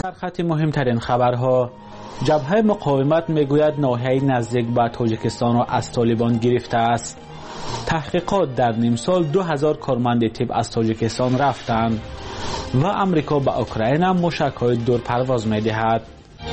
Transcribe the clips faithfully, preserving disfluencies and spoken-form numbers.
در خط مهمترین خبرها، جبهه مقاومت میگوید ناحیه نزدیک به تاجیکستان را از طالبان گرفته است. تحقیقات در نیم سال دو هزار کارمند تیب از تاجیکستان رفتند و امریکا به اوکراین موشک‌های دورپرواز می‌دهد.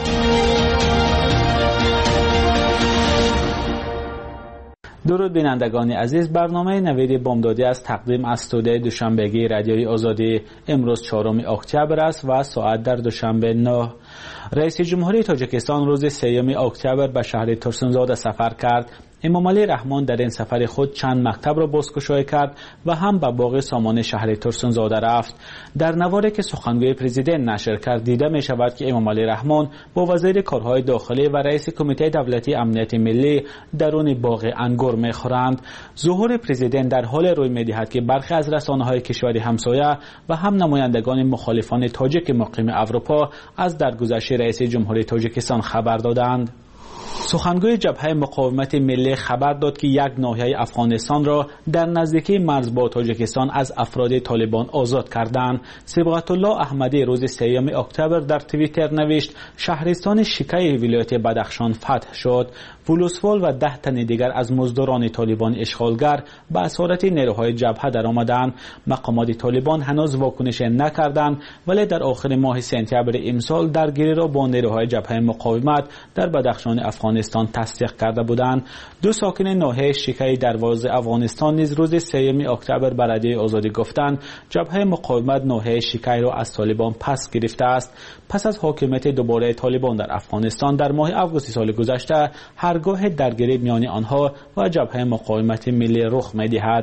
درود بینندگان عزیز، برنامه نوید بامدادی از تقدیم از استودیوی دوشنبگی رادیوی آزادی. امروز چهارم اکتبر است و ساعت در دوشنبه نه. رئیس جمهوری تاجیکستان روز سوم اکتبر به شهر ترسونزاده سفر کرد. امامعلی رحمان در این سفر خود چند مکتب را بازگشایی کرد و هم به باغ سامان شهر ترسونزاده رفت. در نواری که سخنگوی پرزیدنت نشر کرد دیده می شود که امامعلی رحمان با وزیر کارهای داخلی و رئیس کمیته دولتی امنیت ملی درون باغ انگور می خورند. ظهور پرزیدنت در حال روی می دهد که برخی از رسانه‌های کشور همسایه و هم نمایندگان مخالفان تاجیک مقیم اروپا از درگذشت رئیس جمهوری تاجیکستان خبر دادند. سخنگوی جبهه مقاومت ملی خبر داد که یک ناحیه افغانستان را در نزدیکی مرز با تاجیکستان از افراد طالبان آزاد کردند. صبغت الله احمدی روز سوم اکتبر در توییتر نوشت شهرستان شیکای ولایت بدخشان فتح شد. ولوسوال و ده تن دیگر از مزدوران طالبان اشغالگر به اسارت نیروهای جبهه در آمدند. مقامات طالبان هنوز واکنش نکردند، ولی در آخر ماه سپتامبر امسال درگیری را با نیروهای جبهه مقاومت در بدخشان افغانستان تصدیق کرده بودند. دو ساکن ناحیه شیکای دروازه افغانستان نیز روز سوم اکتبر به رادیوی آزادی گفتند جبهه مقاومت ناحیه شیکای را از طالبان پس گرفته است. پس از حاکمیت دوباره طالبان در افغانستان در ماه آگوست سال گذشته هرگاه درگیری میان آنها و جبهه مقاومت ملی رخ می‌دهد.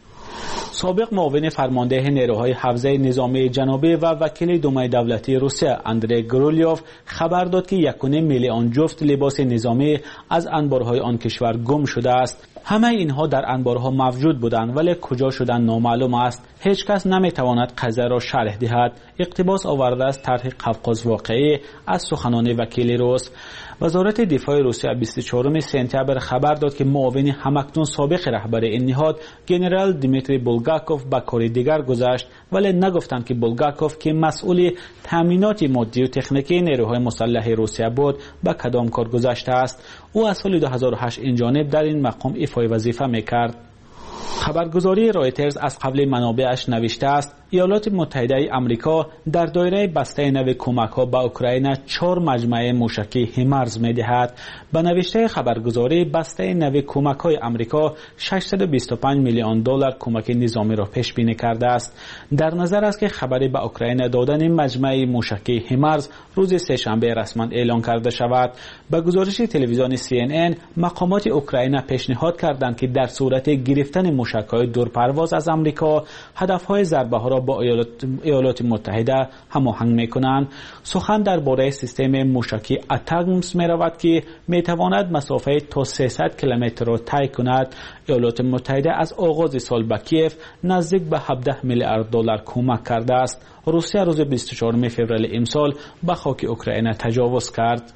سابق معاون فرمانده نیروهای حفظه نظامی جنوبی و وکیل دومای دولتی روسیه اندری گرولیوف خبر داد که یک و نیم میلیون جفت لباس نظامی از انبارهای آن کشور گم شده است. همه اینها در انبارها موجود بودند ولی کجا شدن نامعلوم است. هیچ کس نمیتواند قضیه را شرح دهد. اقتباس آورده است طرح قفقاز واقعی از سخنان وکیل روس. وزارت دفاع روسیه بیست و چهارم سپتامبر خبر داد که معاون همکنون سابق رهبر این نهاد ژنرال دیمیتری بولگاکوف به کار دیگر گذشت، ولی نگفتند که بولگاکوف که مسئول تامینات مادی و تکنیکی نیروهای مسلح روسیه بود به کدام کار گذشته است. او از سال دو هزار و هشت این جانب در این مقام ایفای وظیفه میکرد. خبرگزاری رایترز از قبل منابعش نوشته است ایالات متحده آمریکا در دایره بسته نو کمک‌ها به اوکراین چهار مجموعه موشکی هیمارس می‌دهد. به نوشته خبرگزاری بسته نو کمک‌های آمریکا ششصد و بیست و پنج میلیون دلار کمک نظامی را پیش بینی کرده است. در نظر است که خبری به اوکراین دادن مجموعه موشکی هیمارس روز سه‌شنبه رسما اعلام کرده شود. به گزارش تلویزیون سی ان ان مقامات اوکراین پیشنهاد کردند که در صورت گرفتن موشک‌های دورپرواز از آمریکا هدف‌های ضربه‌ها را با ایالات, ایالات متحده هماهنگ می‌کنند. سخن درباره سیستم موشکی اتاکمس می‌رود که می‌تواند مسافت تا سیصد کیلومتر را طی کند. ایالات متحده از آغاز سال به کیف نزدیک به هفده میلیارد دلار کمک کرده است. روسیه روز بیست و چهارم فوریه امسال به خاک اوکراین تجاوز کرد.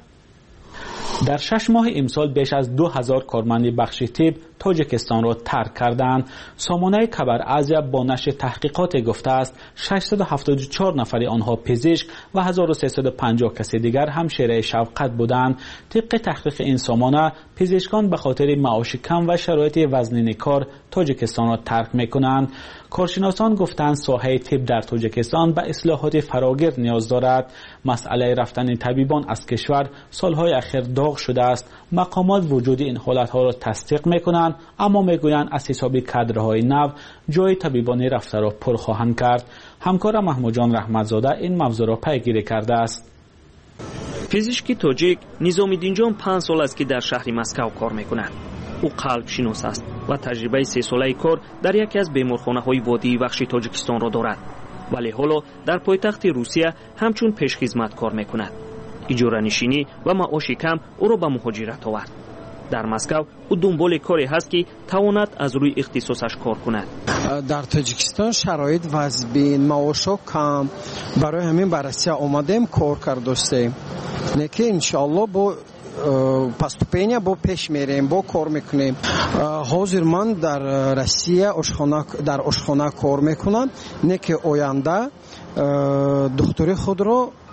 در شش ماه امسال بیش از دو هزار کارمند بخش طب تاجیکستان را ترک کردند. سامانه خبر آزیا با نشر تحقیقات گفته است ششصد و هفتاد و چهار نفر آنها پزشک و هزار و سیصد و پنجاه کس دیگر همشیره شفقت بودند. طبق تحقیق این سامانه پزشکان به خاطر معاش کم و شرایط وزنین کار تاجیکستان را ترک می‌کنند. کارشناسان گفتند ساحه طب در تاجیکستان به اصلاحات فراگیر نیاز دارد. مسئله رفتن طبیبان از کشور سالهای اخیر داغ شده است. مقامات وجود این حالت‌ها را تصدیق می‌کنند، اما میگویند از حساب کادرهای نو جای طبیبان رفته را پر خواهند کرد. همکار محمود جان رحمتزاده این موضوع را پیگیری کرده است. پزشک تاجیک نظام‌الدین جان پنج سال است که در شهر مسکو کار می‌کند. او قلب شناس است و تجربه سه ساله کار در یکی از بیمارخانه‌های وادی بخش تاجیکستان را دارد، ولی حالا در پایتخت روسیه همچون پیشخدمت کار می‌کند. اجاره نشینی و معاش کم او را به مهاجرت آورد. در مسکو او دنبال کاری هست که تواند از روی اختصاصش کار کند. در تاجیکستان شرایط وضعی معاشا کم، برای همین به روسیه آمدیم کار کردیم. نکه انشالله با поступление با پیش میریم، با کار میکنیم. حاضر من در روسیه آشخانه در آشخانه کار میکنم، نکه آینده دکتری خود را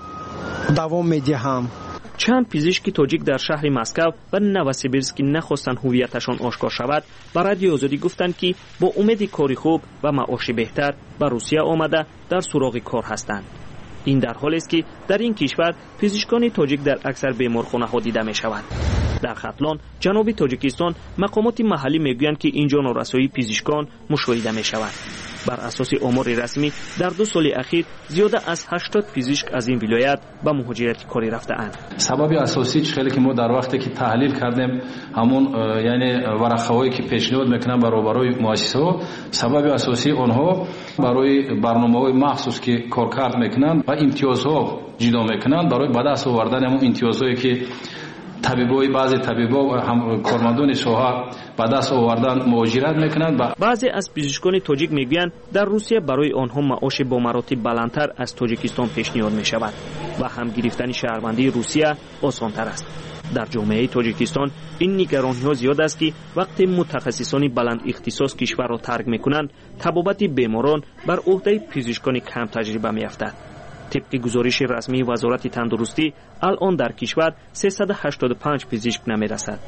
давом медиҳам. чанд пизишки тоҷик дар шаҳри Москав ва Новосибирск ки нахостанд ҳувияташон ошкор шавад, ба радиои Озодӣ гуфтанд ки бо умеди кори хуб ва маоши беҳтар ба Русия омада дар суроғи кор ҳастанд. ин дар ҳолест ки дар ин кишвар пизишкони тоҷик дар аксар беморхонаҳо дида мешавад. дар хатлон ҷануби Тоҷикистон мақомоти маҳаллӣ мегӯянд ки инҷо норасоии пизишкон мушоҳида мешавад. бар асоси омори расмӣ дар ду соли ахир зиёда аз ҳаштод пизишк аз ин вилоят ба муҳоҷирати корӣ рафтаанд. сабаби асосӣ хеле ки мо дар вақте ки таҳлил кардем ҳамон яъне варақаҳое ки пешниҳод мекунанд баробарои муассисаҳо, сабаби асосӣ онҳо барои барномаҳои махсус ки коркард мекунанд ва имтиёзҳо ҷидо мекунанд, барои ба даст овардани ҳамон имтиёзҳое ки табибои баъзе табибо кормандони соҳа ба даст овардан муҳоҷират мекунанд. баъзе аз пизишкони тоҷик мегӯянд дар Русия барои онҳо маоши бо маротиб баландтар аз Тоҷикистон пешниҳод мешавад ва ҳам гирифтани шаҳрвандии Русия осонтар аст. дар ҷомеаи Тоҷикистон ин нигарониҳо зиёд аст ки вақте мутахассисони баланд ихтисос кишварро тарк мекунанд, табобати беморон бар ӯҳдаи пизишкони кам таҷриба меафтад. طبق گزارش رسمی وزارت تندرستی الان در کشور سیصد و هشتاد و پنج پزشک نمی‌رسد.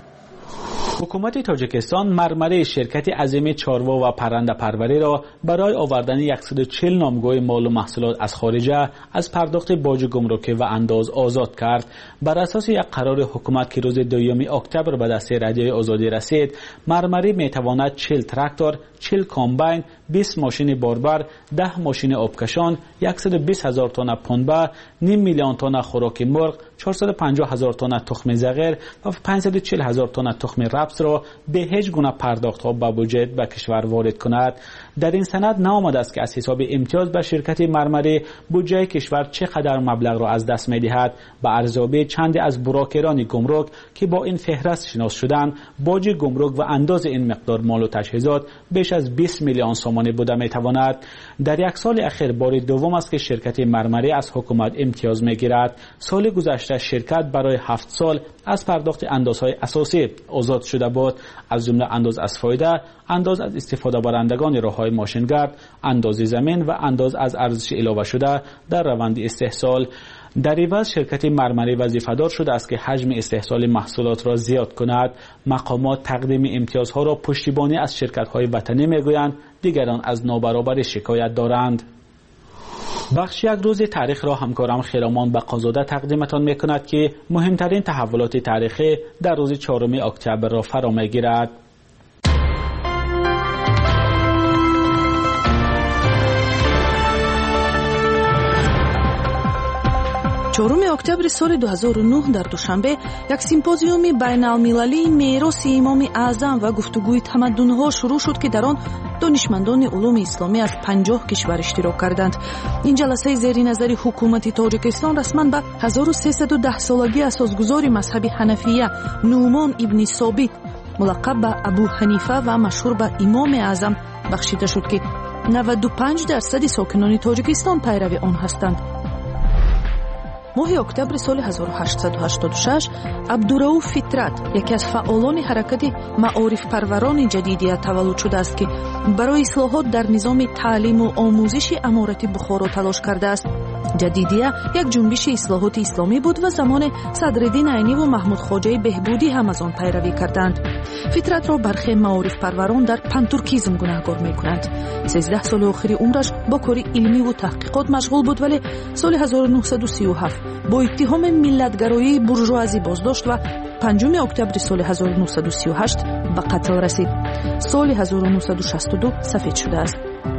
حکومت تاجیکستان مرمره شرکت عظیم چاروا و پرنده پروری را برای آوردن صد و چهل نامگوی مال و محصولات از خارجه از پرداخت باج گمرکی و انداز آزاد کرد. بر اساس یک قرار حکومت که روز دوم اکتبر به دست رادیوی آزادی رسید، مرمره میتواند چهل تراکتور، چهل کامباین، بیست ماشین باربر، ده ماشین آبکشان، صد و بیست هزار تن پنبه، نیم میلیون تن خوراک مرغ، چهارصد و پنجاه هزار تن تخم زغیر و پانصد و چهل هزار تن تخم رپس را به هیچ گونه پرداخت‌ها به بودجه به کشور وارد کند. در این سند نآمده است که از حساب امتیاز به شرکت مرمره بودجه کشور چقدر مبلغ را از دست می‌دهد. به ارزیابی چند از بروکران گمرک که با این فهرست شناس شدند، باج گمرک و انداز این مقدار مال و تجهیزات بیش از بیست میلیون سومانی بوده می‌تواند. در یک سال اخیر بار دوم است که شرکت مرمره از حکومت امتیاز می‌گیرد. سال گذشته شرکت برای هفت سال از پرداخت اندازهای اساسی آزاد شده بود، از جمله انداز از فایده، انداز از استفاده برندگان راههای ماشینگرد، انداز زمین و انداز از ارزش علاوه شده در روند استحصال. در عوض شرکت مرمره وظیفه‌دار شده است که حجم استحصال محصولات را زیاد کند. مقامات تقدیم امتیازها را پشتیبانی از شرکت‌های وطنی می‌گویند، دیگران از نابرابری شکایت دارند. بخش یک روز تاریخ را همکارم خیرامان بقازاده تقدیمتان می‌کند که مهمترین تحولات تاریخی در روز چهارم اکتبر را فرا می‌گیرد. چهارم اکتبر سال دو هزار و نه در دوشنبه یک سیمپوزیوم بین‌المللی میراث امام اعظم و گفتگوی تمدن‌ها شروع شد که در آن دانشمندان علوم اسلامی از پنجاه کشور اشتراک کردند. این جلسه زیر نظر حکومت تاجیکستان رسما به هزار و سیصد و ده سالگی اساسگذار مذهب حنفیه نعمان ابن ثابت ملقب به ابو حنیفه و مشهور به امام اعظم بخشیده شد که نود و پنج درصد ساکنان تاجیکستان پیرو آن هستند. ماه اکتبر سال هزار و هشتصد و هشتاد و شش عبدالرؤوف فطرت یکی از فعالان حرکت معارف پروران جدیدیه تولد شده است که برای اصلاحات در نظام تعلیم و آموزش امارت بخارا تلاش کرده است. جدیدیه یک جنبش اصلاحات اسلامی بود و زمان صدرالدین عینی و محمود خواجه بهبودی هم از آن پیروی کردند. فطرت را برخی معارف پروران در پنتورکیزم گناهکار می‌کنند. سیزده سال آخر عمرش با کار علمی و تحقیقات مشغول بود، ولی سال هزار و نهصد و سی و هفت با اتهام ملتگرایی بورژوازی بازداشت و پنجم اکتبر سال هزار و نهصد و سی و هشت به قتل رسید. سال هزار و نهصد و شصت و دو سفید شده است.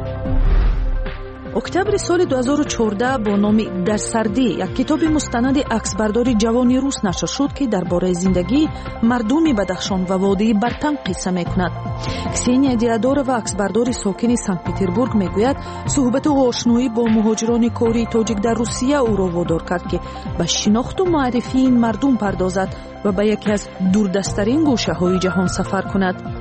اکتبر سال دو هزار و چهارده با نام در سردی یک کتاب مستند عکسبردار جوانی روس نشر شد که درباره زندگی مردم بدخشان و وادی برتن قصه میکند. کسینیا دیادور و عکسبردار ساکن سنت پترزبورگ میگوید صحبت و آشنایی با مهاجران کاری تاجیک در روسیه او را وادار کرد که به شناخت و معرفی این مردم پردازد و به یکی از دوردستترین گوشه‌های جهان سفر کند.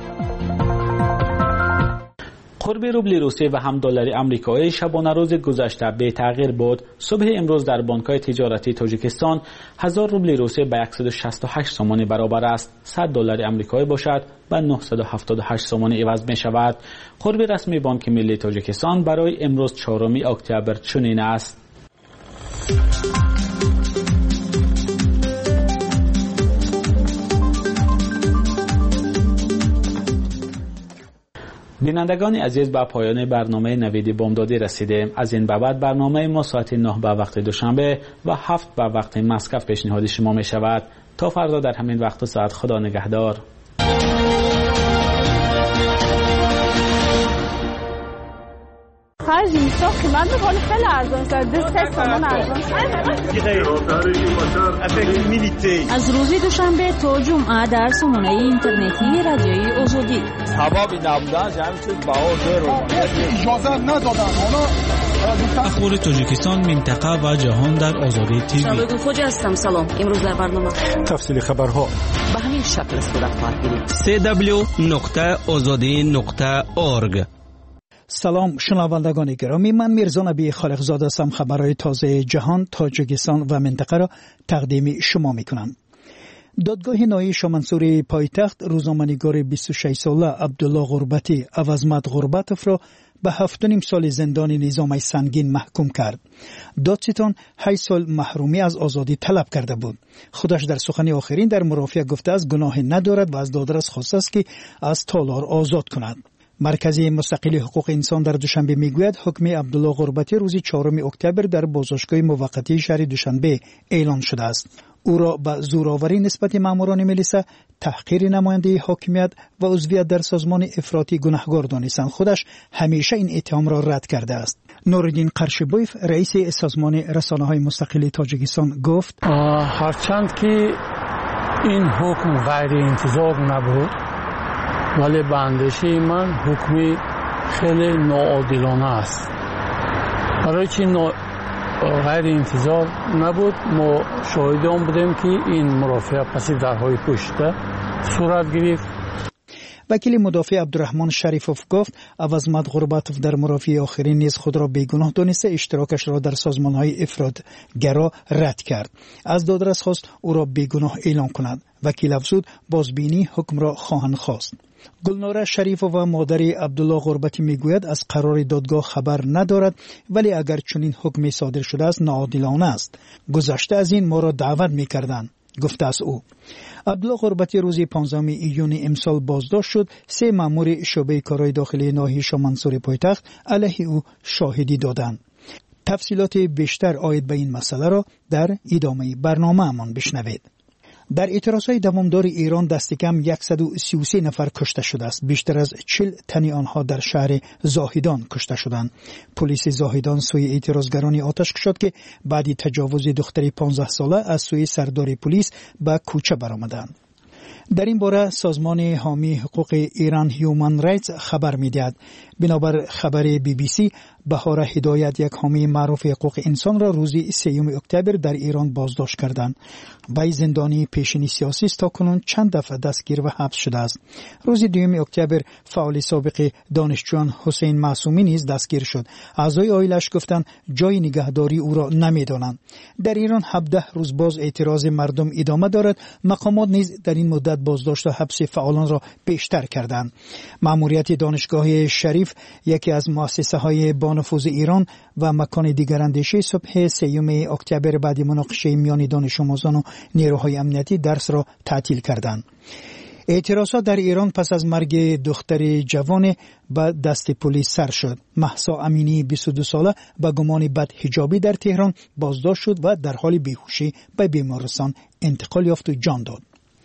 قرب روبل روسی و هم دلار آمریکایی شبانه روز گذشته به تغییر بود. صبح امروز در بانک‌های تجارتی تاجیکستان هزار روبل روسی به صد و شصت و هشت سومانی برابر است. صد دلار آمریکایی باشد به نهصد و هفتاد و هشت سومانی عوض می شود. قرب رسمی بانک ملی تاجیکستان برای امروز چهارم اکتبر چنین است. بینندگان عزیز، به پایان برنامه نوید بامدادی رسیدیم. از این به بعد برنامه ما ساعت نه به وقت دوشنبه و هفت به وقت مسقط پیشنهاد شما می شود. تا فردا در همین وقت و ساعت، خدا نگهدار. خرج میشه قیمت میکنه خیلی ارزان شده. سه سامان ارزان از روز دوشنبه تا جمعه در سامانه اینترنتی رادیوی آزادی. ثوابی نبودن همین چیز بهادر رو اجازه ندادن. حالا اخبار تاجیکستان، منطقه و جهان در آزادی تیوی. شبکه فوج هستم. سلام. امروز در برنامه تفصیل خبرها به همین شکل صورت خواهد گرفت. سی دبلیو نقطه آزادی نقطه اورگ. سلام شنوندگان گرامی، من میرزا نبی خالقزاده هستم. خبرهای تازه جهان، تاجیکستان و منطقه را تقدیم شما میکنم. دادگاه نهایی شامنسوری پایتخت روزنامه‌نگار بیست و شش ساله عبدالله غربتی عوضمت غربتوف را به هفت و نیم سال زندان نظامی سنگین محکوم کرد. دادستان هشت سال محرومی از آزادی طلب کرده بود. خودش در سخن آخرین در مرافعه گفته است گناه ندارد و از دادرس خواسته است که از تالار آزاد کند. مرکز مستقل حقوق انسان در دوشنبه میگوید حکم عبدالله غربتی روز چهارم اکتبر در بازداشتگاه موقتی شهر دوشنبه اعلان شده است. او را به زورآوری نسبت ماموران ملیسا، تحقیر نماینده حاکمیت و عضویت در سازمان افراطی گناهکار دانستند. خودش همیشه این اتهام را رد کرده است. نورالدین قرشبویف رئیس سازمان رسانه‌های مستقل تاجیکستان گفت هرچند که این حکم غیر انتظار نبود، ولی به اندیشه من حکمی خیلی ناعادلانه است. برای چی غیر انتظار نبود؟ ما شاهدان بودیم که این مرافعه پس درهای پشت صورت گرفت. وکیل مدافع عبدالرحمن شریفوف گفت عوضمت غربتوف در مرافعه آخرین نیز خود را بیگناه دانسته اشتراکش را در سازمان‌های افراط‌گرا رد کرد. از دادرس خواست او را بیگناه اعلام کند. وکیل افزود بازبینی حکم را خواهند خواست. گلناره شریفوف و مادر عبدالله غربتی میگوید از قرار دادگاه خبر ندارد، ولی اگر چنین حکمی صادر شده است ناعادلانه است. گذشته از این ما را دعوت میکردند، گفته است او. عبدالله غربتی روز پانزدهم ایون امسال بازداشت شد. سه مأمور شعبه کارهای داخلی ناحیه شامنسوری پایتخت علیه او شاهدی دادند. تفصیلات بیشتر عاید به این مسئله را در ادامه برنامه‌مان بشنوید. در اعتراضهای دوامدار ایران دست کم صد و سی و سه نفر کشته شده است. بیشتر از چهل تن آنها در شهر زاهدان کشته شدند. پلیس زاهدان سوی اعتراضگرانی آتش کشید که بعد تجاوز دختری پانزده ساله از سوی سردار پلیس به کوچه برآمدند. در این باره سازمان حامی حقوق ایران هیومن رایتس خبر می‌دهد. بنابر خبر بی بی سی، بهار هدایت یک حامی معروف حقوق انسان را روز سوم اکتبر در ایران بازداشت کردند. وی زندانی پیشین سیاسی است. تاکنون چند دفعه دستگیر و حبس شده است. روز دوم اکتبر فعال سابق دانشجویان حسین معصومی نیز دستگیر شد. اعضای عائله‌اش گفتند جای نگهداری او را نمی‌دانند. در ایران هفده روز باز اعتراض مردم ادامه دارد. مقامات نیز در این مدت بازداشت و حبس فعالان را بیشتر کردند. مأموریت دانشگاه شریف، یکی از مؤسسه‌های با نفوذ ایران و مکان دیگر اندیشه، صبح سوم اکتبر بعد مناقشه میان دانش آموزان و نیروهای امنیتی درس را تعطیل کردند. اعتراضات در ایران پس از مرگ دختر جوان به دست پلیس سر شد. مهسا امینی بیست و دو ساله به گمان بدحجابی در تهران بازداشت شد و در حال بیهوشی به بیمارستان انتقال یافت و جان داد.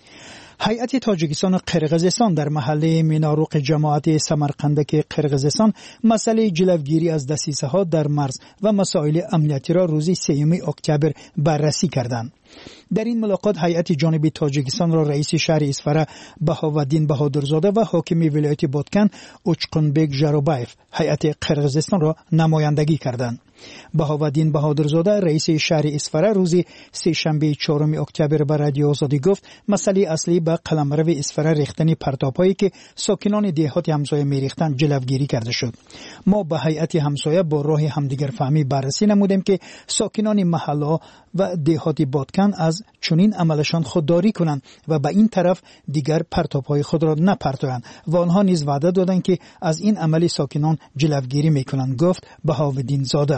هیئت تاجیکستان و قرقیزستان در محله میناروق جماعت سمرقندک قرقیزستان مسئله جلوگیری از دسیسه‌ها در مرز و مسائل امنیتی را روز سوم اکتبر بررسی کردند. در این ملاقات هیئت جانب تاجیکستان را رئیس شهر اسفره بهاودین بهادرزاده و حاکم ولایت بادکن اوچقنبک ژروبایف هیئت قرقیزستان را نمایندگی کردند. بهاودین بهادرزاده رئیس شهر اسفره روز سه شنبه چهارم اکتبر به رادیو آزادی گفت مسئله اصلی به قلمرو اسفره ریختن پرتاب‌هایی که ساکنان دهات همسایه می‌ریختند جلوگیری کرده شد. ما به هیئت همسایه با راه همدیگر فهمی بررسی نمودیم که ساکنان محله و دهات بادکن از چنین عملشان خودداری کنند و به این طرف دیگر پرتاب‌های خود را نپرتویند و آنها نیز وعده دادند که از این عمل ساکنان جلوگیری می‌کنند، گفت بهاودین زاده.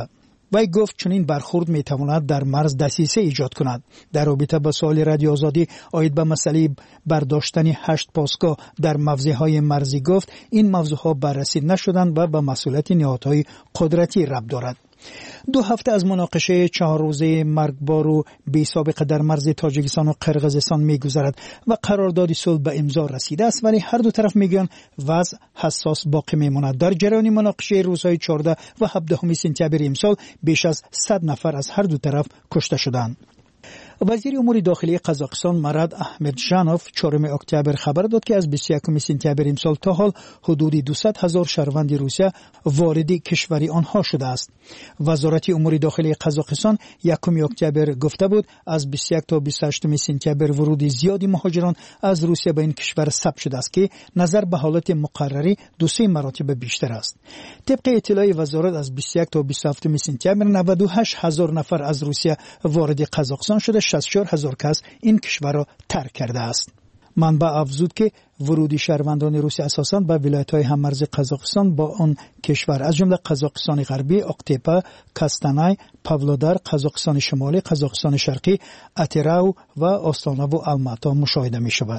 وی گفت چنین برخورد میتواند در مرز دسیسه ایجاد کند. در رابطه با سوال رادیو آزادی آید به مسئله برداشتن هشت پاسگاه در موضعهای مرزی گفت این موضوعها بررسی نشدند و به مسئولیت نهادهای قدرتی ربط دارد. دو هفته از مناقشه چهار روزه مرگبار و بی سابقه در مرز تاجیکستان و قرقیزستان میگذرد و قرارداد صلح به امضا رسیده است، ولی هر دو طرف میگویند وضع حساس باقی میماند. در جریان مناقشه روزهای چهارده و هفده سپتامبر امسال بیش از صد نفر از هر دو طرف کشته شدند. وزیر امور داخلی قزاقستان مراد احمدجانوف چهارم اکتبر خبر داد که از بیست و یکم سپتامبر امسال تا حال حدود دویست هزار شهروند روسیه وارد کشور آنها شده است. وزارت امور داخلی قزاقستان یکم اکتبر گفته بود از بیست و یک تا بیست و هشت سپتامبر ورود زیادی مهاجران از روسیه به این کشور ثبت شده است که نظر به حالت مقرری دو سه مراتب بیشتر است. طبق اطلاع وزارت از بیست و یک تا بیست و هفت سپتامبر نود و هشت هزار نفر از روسیه وارد قزاقستان شده، شصت و چهار هزار کس این کشور را ترک کرده است. منبع افزود که ورود شهروندان روسی اساساً به ولایت‌های هممرز قزاقستان با آن کشور از جمله قزاقستان غربی، اقتیپه، کاستانای، پاولودار، قزاقستان شمالی، قزاقستان شرقی، اتراو و آستانه و الماتا مشاهده می‌شود.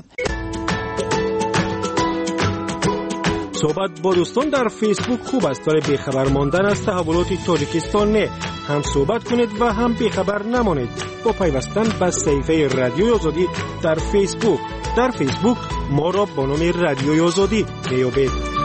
صحبت با دوستان در فیسبوک خوب است، ولی بیخبر ماندن از تحولات تاجیکستان نه. هم صحبت کنید و هم بیخبر نمانید با پیوستن به صفحه رادیوی آزادی در فیسبوک. در فیسبوک ما را با نام رادیوی آزادی میابید.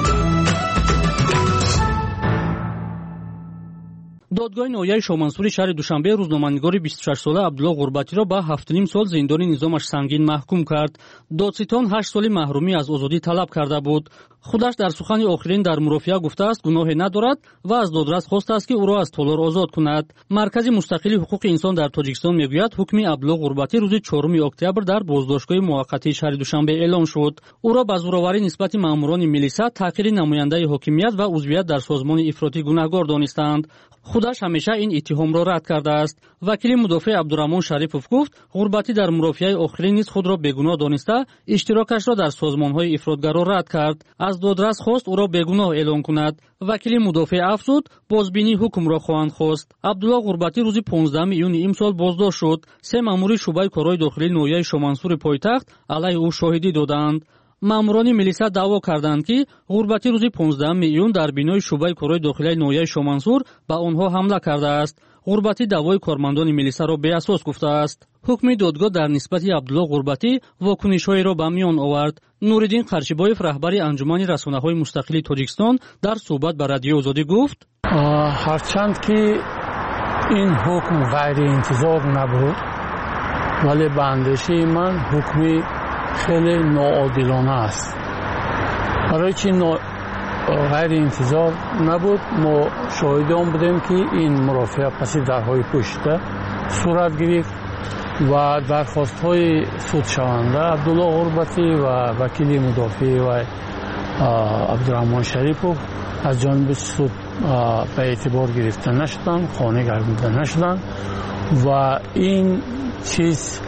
دادگاه نهایی شاهمنصور شهر دوشنبه روزنامه‌نگار بیست و شش ساله عبدالله غربتی را به هفت و نیم سال زندان نظامش سنگین محکوم کرد. دادستان هشت سال محرومی از آزادی طلب کرده بود. خودش در سخن آخرین در مرافعه گفته است گناهی ندارد و از دادرس خواسته است که او را از تالار آزاد کند. مرکز مستقل حقوق انسان در تاجیکستان میگوید حکم عبدالله غربتی روز چهارم اکتبر در بازداشتگاه موقتی شهر دوشنبه اعلام شد. او را به زورآوری نسبت ماموران میلیسا، تحقیر نماینده حاکمیت و عضویت در سازمان افراطی گناهکار دانستند. خودش همیشه این اتهام را رد کرده است. وکیل مدافع عبدالرحمن شریفوف گفت غربتی در مرافعه آخرین نیز خود را بیگناه دانسته اشتراکش را در سازمان‌های افراطگرا رد کرد. از دادرس خواست او را بیگناه اعلام کند. وکیل مدافع افزود بازبینی حکم را خواهند خواست. عبدالله غربتی روز پانزدهم ایون امسال بازداشت شد. سه مامور شعبه کارهای داخلی ناحیه شاهمنصور پایتخت علیه او شاهدی دادند. ماموران میلیسا دعوا کردند که غربتی روز پانزدهم ایون در بینای شعبه کارهای داخلی ناحیه شاهمنصور به آنها حمله کرده است. غربتی دعوای کارمندان میلیسا را بی اساس گفته است. حکم دادگاه در نسبت عبدالله غربتی واکنش‌های را به میان آورد. نوریدین قرچیبایف رهبر انجمن رسانه‌های مستقل تاجیکستان در صحبت با رادیو آزادی گفت هرچند که این حکم غیر انتظار نبود، ولی به اندیشه من حکمی خیلی ناعادلانه است. برای چی غیر انتظار نبود؟ ما شاهد آن بودیم که این مرافعه پس درهای پشته صورت گرفت و درخواست های سود شونده عبدالله غربتی و وکیل مدافع و عبدالرحمن شریفوف از جانب سود به اعتبار گرفته نشدن، خانه گردیده نشدن و این چیز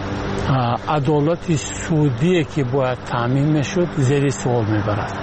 عدالت سودی که باید تامین میشد زیر سوال میبرد.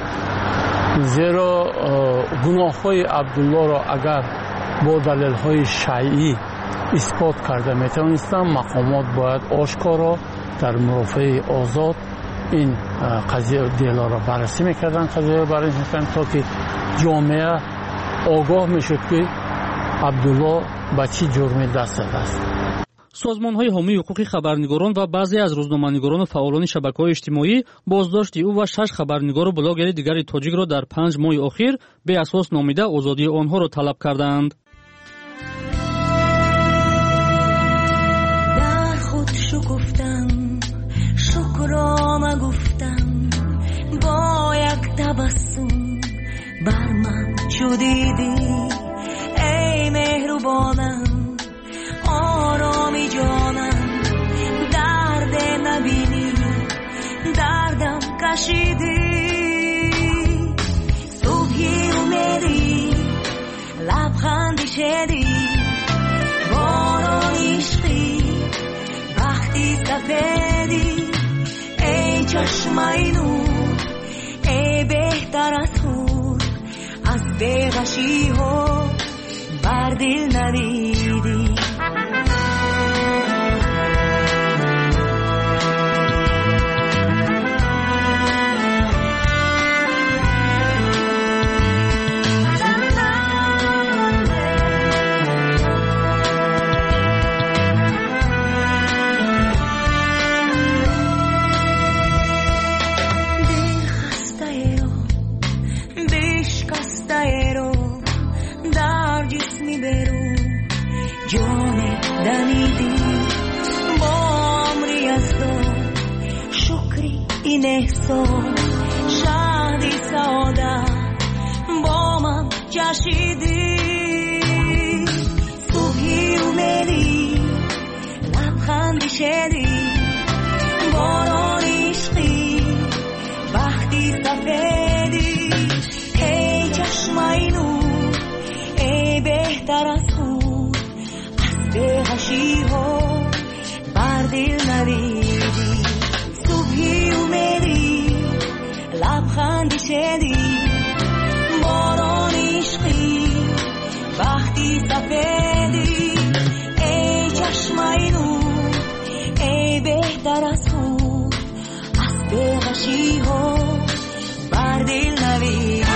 زیرا گناه های عبدالله را اگر با دلیل های شیعی اثبات کرده میتونستن، مقامات باید آشکارا در مرافعه آزاد این قضیه دیلا را بررسی میکردن، قضیه را بررسی میکردن تا که جامعه آگاه میشد که عبدالله به چی جرمی دست زده است. سازمان‌های حامی حقوق خبرنگاران و بعضی از روزنامه‌نگاران و فعالان شبکه‌های اجتماعی بازداشت او و شش خبرنگار و بلاگر دیگر تاجیک را در پنج ماه اخیر به اساس نامیده آزادی آنها را طلب کردند. در خود شکفتم شکرام گفتم با یک تبسم بر من شدیدی ای مهربانم آرامی جانم، درد نبینی دردم کشیدی، صبحی اومدی لبخندی شدی، باران عشقی وقتی سفیدی، ای چشمای نور ای بهتر از خود از بیغشی ها بر دل ندیدی. احسان شادی سعادت با من جشیدی. صبحی اومدی لبخندی شدی باران عشقی وقتی سفیدی. ای چشمای نور ای بهتر از خود از بهشی ها بر دل ندیدی. صبحی اومدی لبخندی شدی باران عشقی وقتی سفیدی. ای چشمای نور ای بهتر از خود از بهشی ها بر دل ندیدی.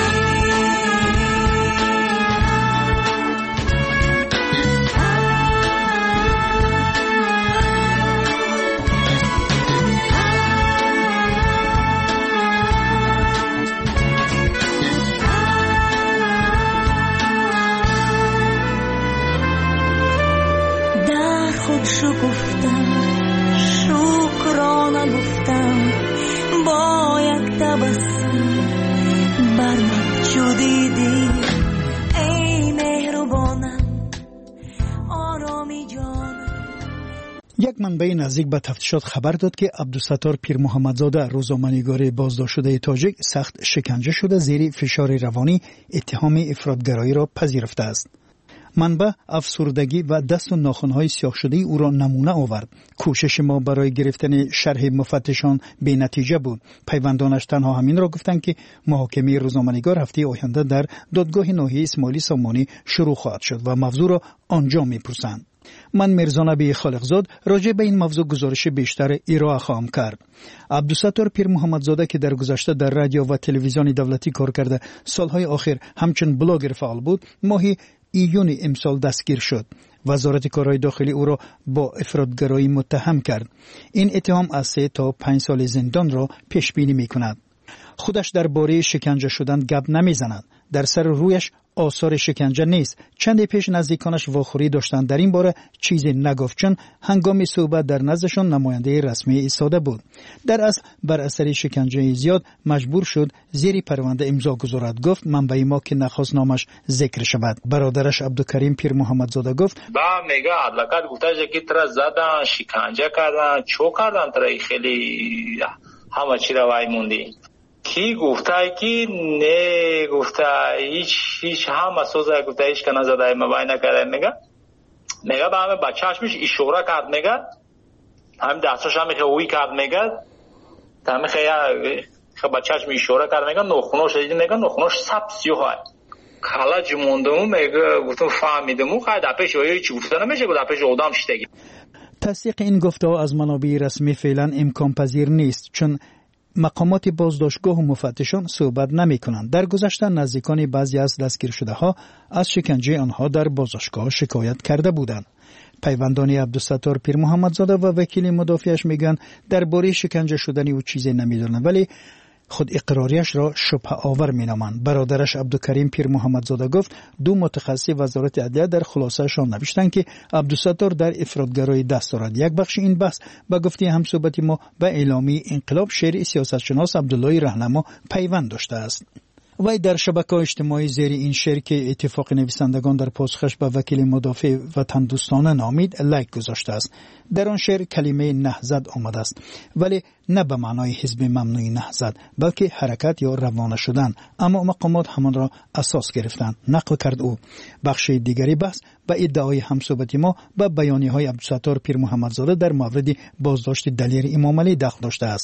شو گفتم شکرانه گفتم با یک تبسم بر من شدیدی. ای مهربانم آرامی جانم. یک منبع نزدیک به تفتیشات خبر داد که عبدالستار پیر محمدزاده روزنامه‌نگار بازداشت شده تاجیک سخت شکنجه شده زیر فشار روانی اتهام افراطگرایی را پذیرفته است. منبع افسردگی و دست و ناخن‌های سیاه شده او را نمونه آورد. کوشش ما برای گرفتن شرح مفتشان بی نتیجه بود. پیوندانش تنها همین را گفتند که محاکمه روزنامه‌نگار هفته آینده در دادگاه ناحیه اسماعیلی سامانی شروع خواهد شد و موضوع را آنجا می‌پرسند. من میرزا نبی خالقزاد راجع به این موضوع گزارش بیشتر ارائه خواهم کرد. عبدالستار پیر محمدزاده که در گذشته در رادیو و تلویزیون دولتی کار کرده سالهای آخر همچون بلاگر فعال بود، ماهی ایون امسال دستگیر شد. وزارت کارهای داخلی او را با افراطگرایی متهم کرد. این اتهام از سه تا پنج سال زندان را پیش بینی می کند. خودش درباره شکنجه شدن گپ نمی زند. در سر رویش آثار شکنجه نیست. چند پیش نزدیکانش واخوری داشتند در این باره چیزی نگفت، چون هنگام صحبت در نزدشان نماینده رسمی ایستاده بود. در اصل بر اثر شکنجه زیاد مجبور شد زیر پرونده امضا گذارد. گفت منبع ما که نخواست نامش ذکر شود. برادرش عبدالکریم پیر محمدزاده گفت با میگه عدالت گفته که ترا زدن شکنجه کردن چو کردن ترا خیلی همه چی را وای موندی. کی گفته که نه گفته هیچ هیچ هم سوزه گفته هیچ که نزده مبای نکرده. میگه میگه به همه بچهش میشه اشاره کرد. میگه همین دستش هم میگه اوی کرد. میگه همین خیلی بچهش میشه اشاره کرد. میگه نخونوش دیدی. میگه نخونوش سبسی های کلا جموندمو. میگه گفتم فهمیدمو خیلی دپش اوی چی گفته نمیشه گفت دپش اودام شتگی. تصدیق این گفته از منابع رسمی فعلا امکان پذیر نیست، چون مقامات بازداشتگاه و مفتشان صحبت نمی کنند. در گذشته نزدیکان بعضی از دستگیر شده ها از شکنجه آنها در بازداشتگاه شکایت کرده بودند. پیوندان عبدالستار پیر محمدزاده و وکیل مدافعش میگن درباره شکنجه شدن او چیزی نمیدونند، ولی خود اقراریش را شبهه آور مینامند. برادرش عبدالکریم پیر محمدزاده گفت دو متخصص وزارت عدلیه در خلاصه‌شان نوشتند که عبدالستار در افراطگرایی دست دارد. یک بخش این بحث به گفته همصحبت ما به اعلامیه انقلاب شعر سیاستشناس عبدالله رهنما پیوند داشته است. وی در شبکه‌های اجتماعی زیر این شعر که اتفاق نویسندگان در پاسخش به وکیل مدافع وطن دوستانه نامید لایک گذاشته است. در آن شعر کلمه نهضت آمده است، ولی نه به معنای حزب ممنوع نهضت، بلکه حرکت یا روانه شدن. اما مقامات همان را اساس گرفتند. نقل کرد او. بخش دیگری بحث به ادعای همصحبت ما به بیانیه‌های عبدالستار پیر محمدزاده در مورد بازداشت دلیر امام علی دخل داشته است.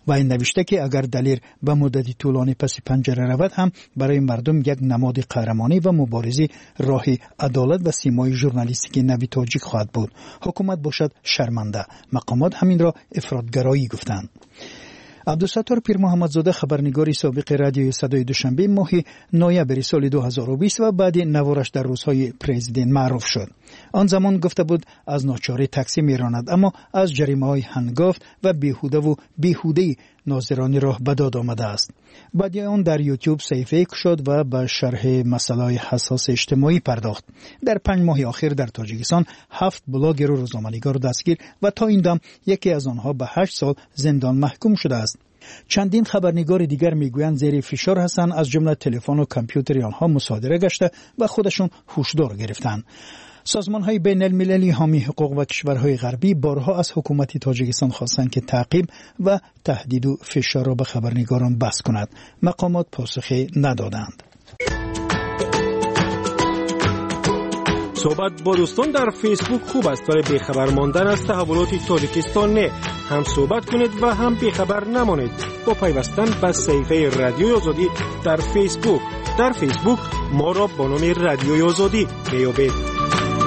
و نوشته که اگر دلیر به مدت طولانی پس پنجره رود هم برای مردم یک نماد قهرمانی و مبارزه راه عدالت و سیمای ژورنالیستیک نوی تاجیک خواهد بود. حکومت باشد شرمنده. مقامات همین را افراطگرایی گفتند. عبدالستار پیر محمدزاده خبرنگاری سابق رادیوی صدای دوشنبه ماه نوامبر سال دو هزار و بیست و بعد نوارش در روزهای پرزیدنت معروف شد. آن زمان گفته بود از ناچاری تاکسی میراند، اما از جریمه های هنگفت و بیهوده و بیهوده ناظرانی راه به داد آمده است. بعد آن در یوتیوب صحیفه شد و به شرح مسائل حساس اجتماعی پرداخت. در پنج ماه اخیر در تاجیکستان هفت بلاگر و روزنامه‌نگار دستگیر و تا این دم یکی از آنها به هشت سال زندان محکوم شده است. چندین خبرنگار دیگر میگویند زیر فشار هستند، از جمله تلفن و کامپیوتر آنها مصادره گشته و خودشون هوشدار گرفتند. سازمان‌های بین المللی حامی حقوق و کشورهای غربی بارها از حکومت تاجیکستان خواستند که تعقیب و تهدید و فشار را به خبرنگاران بس کند. مقامات پاسخی ندادند. صحبت با دوستان در فیسبوک خوب است، ولی بیخبر ماندن از تحولات تاجیکستان نه. هم صحبت کنید و هم بیخبر نمانید با پیوستن به صفحه رادیوی آزادی در فیسبوک. در فیسبوک ما را با نام رادیوی آزادی بیابید.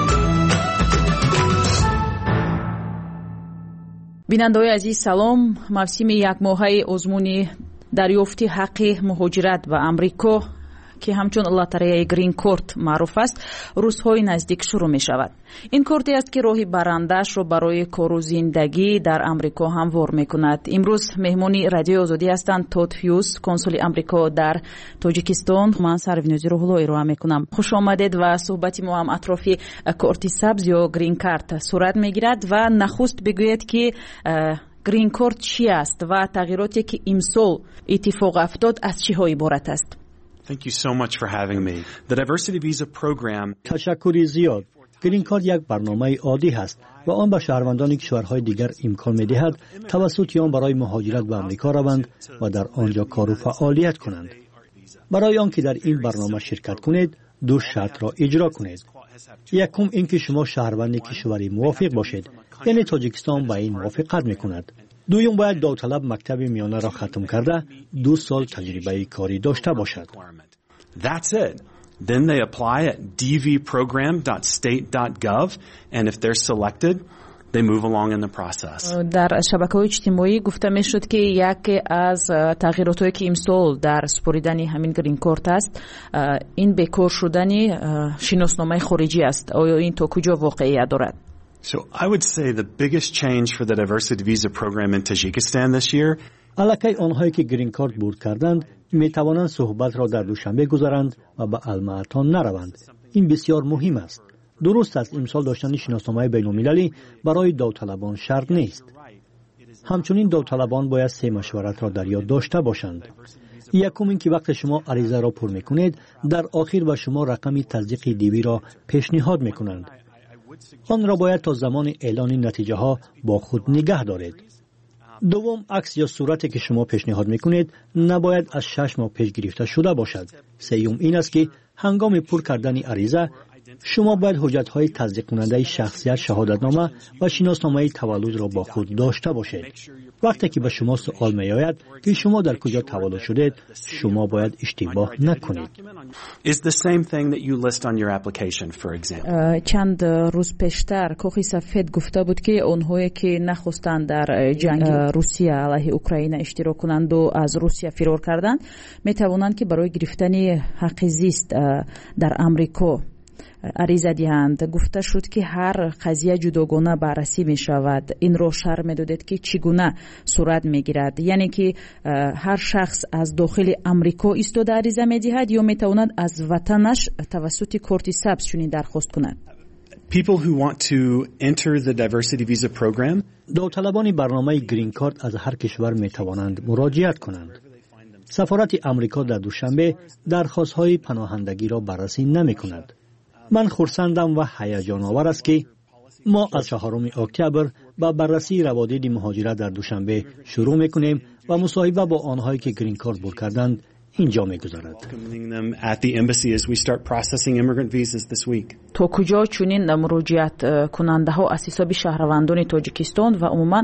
بیننده‌های عزیز سلام. موسم یک ماهه آزمون دریافتی حق مهاجرت و امریکا که همچون لاتاری گرین کارت معروف است روزهای نزدیک شروع می شود. این کارتی است که راهی برندش را برای کار و زندگی در امریکا هموار می کند. امروز مهمانی رادیو آزادی هستند تود هیوز، کنسول امریکا در تاجیکستان. من سروینوزی روحلوی رو می کنم. خوش آمدید و صحبتی ما هم اطرافی کارت سبز یا گرین کارت صورت می گیرد و نخست بگوید که گرین کارت چی است و تغییراتی که امسال اتفاق افتاد از چی ها عبارت است. Thank you so much for having me. The Diversity Visa Program. تشکری زیاد. گرین کارت یک برنامه عادی است و آن به شهروندان کشورهای دیگر امکان می‌دهد توسط آن برای مهاجرت به آمریکا روند و در آنجا کار و فعالیت کنند. برای آنکه در این برنامه شرکت کنید، دو شرط را اجرا کنید. یکم اینکه شما شهروند کشوری موافق باشید، یعنی تاجیکستان با این موافقت می‌کند. دویم باید داوطلب مکتب میانه را ختم کرده دو سال تجربه کاری داشته باشد. That's it. Then they apply at d v program dot state dot gov and if they're selected they move along in the process. در شبکه‌های اجتماعی گفته میشد که یکی از تغییراتی که امسال در سپریدن همین گرین کارت است این بکار شدن شناسنامه خارجی است. آیا این تا کجا واقعیت دارد؟ So I would say the biggest change for the Diversity Visa Program in Tajikistan this year. الکی آنهایی که گرین کارت برد کردند می توانند صحبت را در دوشنبه گذارند و به المعتان نروند. این بسیار مهم است. درست است امسال داشتن شناسنامه بین‌المللی برای داوطلبان شرط نیست. همچنین داوطلبان باید سه مشورت را در یاد داشته باشند. یکم این که وقت شما عریضه را پر میکنید در آخر به شما رقم تصدیق دیوی را پیشنهاد میکنند. آن را باید تا زمان اعلان نتیجه ها با خود نگه دارید. دوم، عکس یا صورتی که شما پیشنهاد میکنید نباید از شش ماه پیش گرفته شده باشد. سوم این است که هنگام پر کردن عریضه شما باید حجت‌های تصدیق کننده شخصیت، شهادتنامه و شناسنامه تولد را با خود داشته باشید. وقتی که به شما سوال می‌آید که شما در کجا تولد شدید، شما باید اشتباه نکنید. Is the same thing that you list on your application, for example. چند روز پیشتر کاخ سفید گفته بود که آنهایی که نخواستند در جنگ روسیه علیه اوکراین اشتراک کنند و از روسیه فرار کردند، می‌توانند که برای گرفتن حق زیست در آمریکا عریضه دهند. گفته شد که هر قضیه جداگانه بررسی می شود. این را شرح می دادید که چگونه صورت می گیرد، یعنی که هر شخص از داخل امریکا ایستاده عریضه می دهد یا می تواند از وطنش توسط کارت سبز چنین درخواست کند. People who want to enter the diversity visa program. داوطلبان برنامه گرین کارت از هر کشور می توانند مراجعت کنند. سفارت امریکا در دوشنبه درخواست‌های پناهندگی را بررسی نمی کند. من خرسندم و هیجان آور است که ما از چهارم اکتبر با بررسی روادید مهاجرت در دوشنبه شروع میکنیم و مصاحبه با آنهایی که گرین کارت برد کردند اینجا می‌گذرد. تا کجا چنین مراجعت کننده ها از حساب شهروندان تاجیکستان و عموما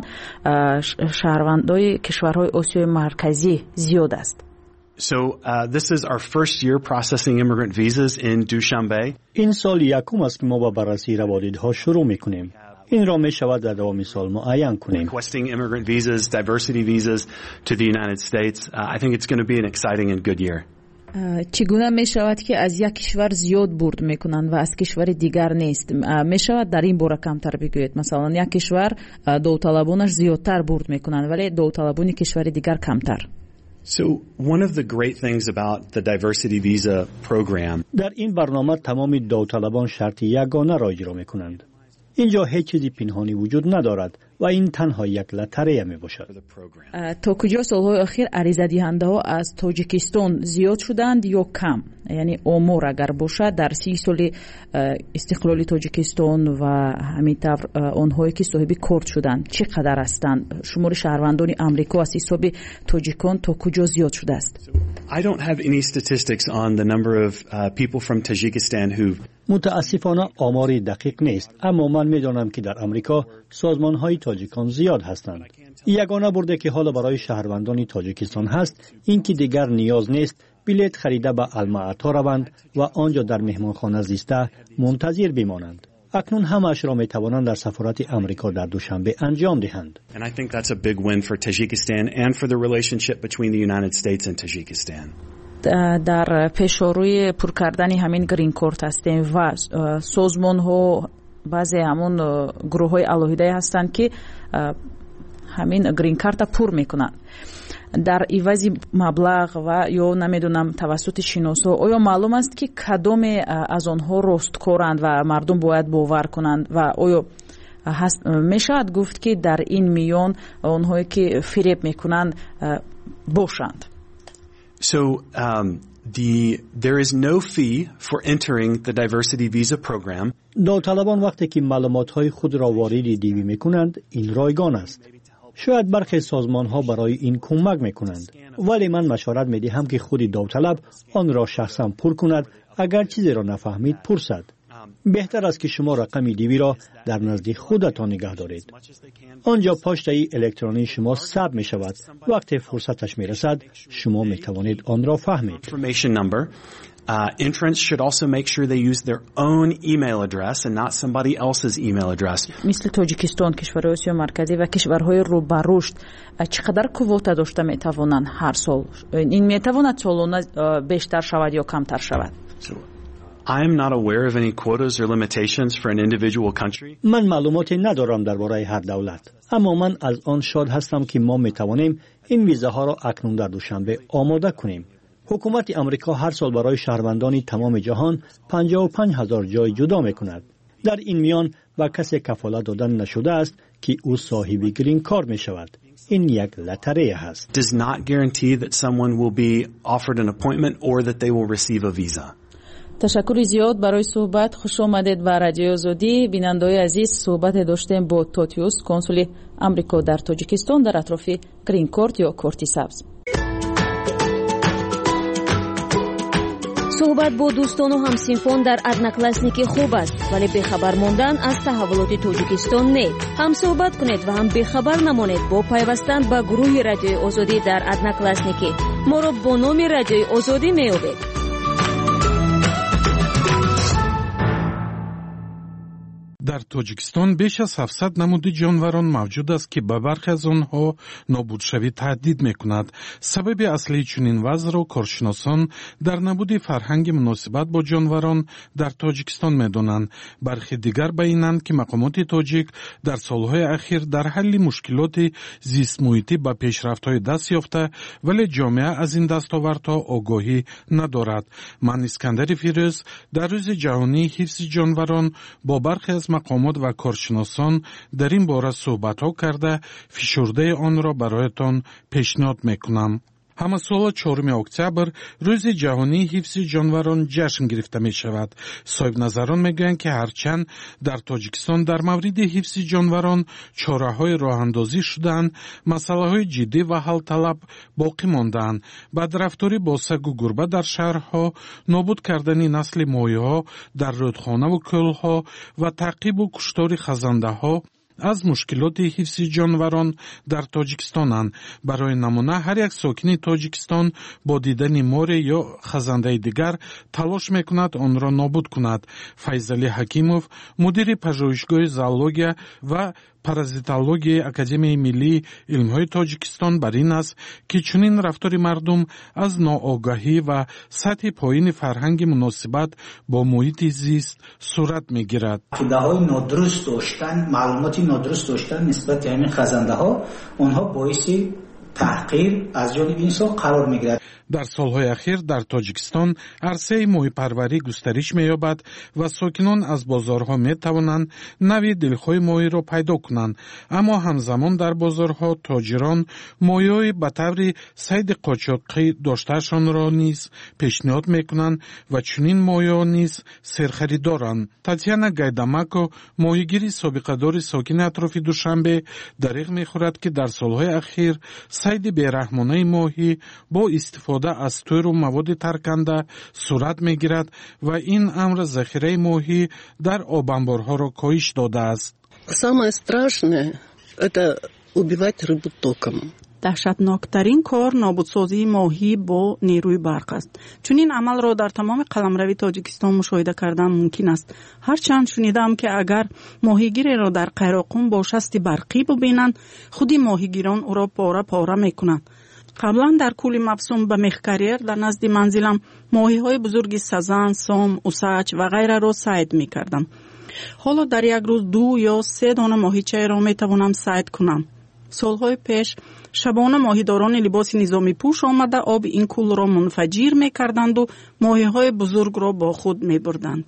شهروندان کشورهای آسیای مرکزی زیاد است؟ So uh, this is our first year processing immigrant visas in Dushanbe. این سال یکم است که ما با بررسی روادیدها شروع می‌کنیم. این را می‌شود در دوام سال معین کنیم. Requesting immigrant visas, diversity visas to the United States. Uh, I think it's going to be an exciting and good year. چگونه می شود که از یک کشور زیاد برد میکنند و از کشور دیگر نیست؟ می شود در این باره کمتر بگویید؟ مثلا یک کشور داوطلبانش زیادتر برد میکنند ولی داوطلبان کشور دیگر کمتر. So one of the great things about the diversity visa program در این برنامه تمام داوطلبان شرط یگانه را اجرا میکنند. اینجا هیچ چیزی پنهانی وجود ندارد و این تنها یک لطره می باشد. تا کجا سالهای اخیر عریضه دهنده ها از تاجیکستان زیاد شدند یا کم؟ یعنی آمار اگر باشد در سی سال استقلال تاجیکستان و همینطور آنهایی که صاحب کارت شدند چقدر هستند؟ شمار شهروندان امریکا از حساب تاجیکان تا کجا زیاد شده است؟ I don't have any statistics on the number of uh, people from Tajikistan who متاسفانه آماری دقیق نیست، اما من می‌دانم که در امریکا سازمان‌های تاجیکان زیاد هستند. یگانه برده که حالا برای شهروندان تاجیکستان هست اینکه دیگر نیاز نیست بلیط خریده به المعطا روند و آنجا در مهمانخانه زیسته منتظر بمانند. اکنون همه‌اش را می‌توانند در سفارت امریکا در دوشنبه انجام دهند. And I think that's a big win for Tajikistan and for the relationship between the United States and Tajikistan. در پیشروی پر کردن همین گرین کارت هستیم و سازمان ها بعضی همون گروه های علاهیده هستند که همین گرین کارت پر میکنند. در عوض مبلغ و یا نمیدونم توسط شناسا آیا معلوم است که کدام از آنها راستکارند و مردم باید باور کنند و آیا میشود گفت که در این میان آنهایی که فریب میکنند باشند؟ So um, the there is no fee for entering the diversity visa program. داوطلبان وقتی که معلومات‌های خود را وارد دیوی می‌کنند این رایگان است. شاید برخی سازمان‌ها برای این کمک می‌کنند، ولی من مشورت می‌دهم که خود داوطلب آن را شخصاً پر کند. اگر چیزی را نفهمید پرسد. بهتر است که شما رقم دیوی را در نزد خودتان نگه دارید. آنجا پاشته الکترونی شما ثبت می شود. وقتی فرصتش می رسد شما می توانید آن را فهمید. Uh, entrants should also make sure they use their own email address and not somebody else's email address. مثل تاجیکستان، کشور آسیا مرکزی و کشورهای رو به رشد چقدر کوتا داشته می توانند هر سال؟ این می تواند سالانه بیشتر شود یا کمتر شود؟ So, I am not aware of any quotas or limitations for an individual country. من معلوماتی ندارم درباره هر دولت، اما من از آن شاد هستم که ما می توانیم این ویزاها را اکنون در دوشنبه آماده کنیم. حکومت امریکا هر سال برای شهروندان تمام جهان پنجاه و پنج هزار جای جدا می کند. در این میان با کسی کفالت دادن نشده است که او صاحب گرین کارت می شود. این یک لطره هست. Does not guarantee that someone will be offered an appointment or that they will receive a visa. تشکر زیاد برای صحبت. خوش آمدید به رادیو آزادی. بینندگان عزیز، صحبت داشتیم با توتیوس، کنسول امریکا در تاجیکستان در اطراف گرین کارت یا کارت سبز. صحبت با دوستان و همسینفون در ادناکلاسنیکی خوب است، ولی بخبر ماندن از تحولات تاجیکستان نه. هم صحبت کنید و هم بخبر نمانید با پیوستن به گروه رادیوی آزادی در ادناکلاسنیکی. ما را با نام رادیوی آزادی میابید. در تاجیکستان بیش از هفتصد نمود جانوران موجود است که به برخی از آنها نابودشوی تهدید میکند. سبب اصلی چنین وضع را کارشناسان در نبود فرهنگ مناسبت با جانوران در تاجیکستان میدانند. برخی دیگر بیانند که مقامات تاجیک در سالهای اخیر در حل مشکلات زیست محیطی به پیشرفت‌های دست یافته، ولی جامعه از این دستاوردها آگاهی ندارد. من اسکندر فیروز در روز جهانی حفظ جانوران با برخی از مقامات و کارشناسان در این باره صحبت ها کرده فشرده آن را برایتان پیشنهاد میکنم. ҳамасола чорум октябр рӯзи ҷаҳонии ҳифзи ҷонварон ҷашн гирифта мешавад. соҳибназарон мегӯянд, ки ҳарчанд дар Тоҷикистон дар мавриди ҳифзи ҷонварон чораҳои роҳандозӣ шудаанд, масъалаҳои ҷиддӣ ва ҳалталаб боқӣ мондаанд. бадрафторӣ бо сагу гурба дар шаҳрҳо, нобуд кардани насли моҳиҳо дар рӯдхонаву кӯлҳо ва таъқибу куштори хазандаҳо аз мушкилоти ҳифзи ҷонварон дар Тоҷикистонанд. барои намуна ҳар як сокини Тоҷикистон бо дидани море ё хазандаи дигар талош мекунад онро нобуд кунад. Файзалӣ Ҳакимов, мудири пажӯҳишгоҳи зоология ва паразитологияи Академияи миллии илмҳои Тоҷикистон бар ин аст, ки чунин рафтори мардум аз ноогаҳӣ ва сатҳи поини фарҳанги муносибат бо муҳити зист сурат мегирад. ақидаҳои нодуруст доштан, маълумоти нодуруст доштан нисбати ҳамин хазандаҳо, онҳо боиси таҳқир аз ҷониби инсон қарор мегирад. дар солҳои ахир дар Тоҷикистон арсаи моҳипарварӣ густариш меёбад ва сокинон аз бозорҳо метавонанд нави дилхоҳи моҳиро пайдо кунанд. аммо ҳамзамон дар бозорҳо тоҷирон моҳиҳои ба таври сайди қочоқӣ доштаашонро низ пешниҳод мекунанд ва чунин моҳиҳо низ серхаридоранд. Татьяна Гайдамако, моҳигири собиқадори сокини атрофи Душанбе, дариғ мехӯрад, ки дар солҳои ахир сайди бераҳмонаи моҳӣ бо истифода аз тӯру маводи тарканда сурат мегирад ва ин амр захираи моҳӣ дар обанборҳоро коҳиш додааст. Самое страшное – это убивать рыбу током. даҳшатноктарин кор нобудсозии моҳӣ бо нерӯи барқ аст. чунин амалро дар тамоми қаламрави Тоҷикистон мушоҳида кардан мумкин аст. ҳарчанд шунидам, ки агар моҳигиреро дар қайроқун бо шасти барқӣ бубинанд, худи моҳигирон ӯро пора пора мекунанд. қаблан дар кӯли мавсум ба мехкарьер дар назди манзилам моҳиҳои бузурги сазан, сом, усач ва ғайраро сайд мекардам. ҳоло дар як рӯз ду ё се дона моҳичаеро метавонам сайд кунам. солҳои пеш шабона моҳидорони либоси низомипӯш омада оби ин кӯлро мунфаҷир мекарданду моҳиҳои бузургро бо худ мебурданд.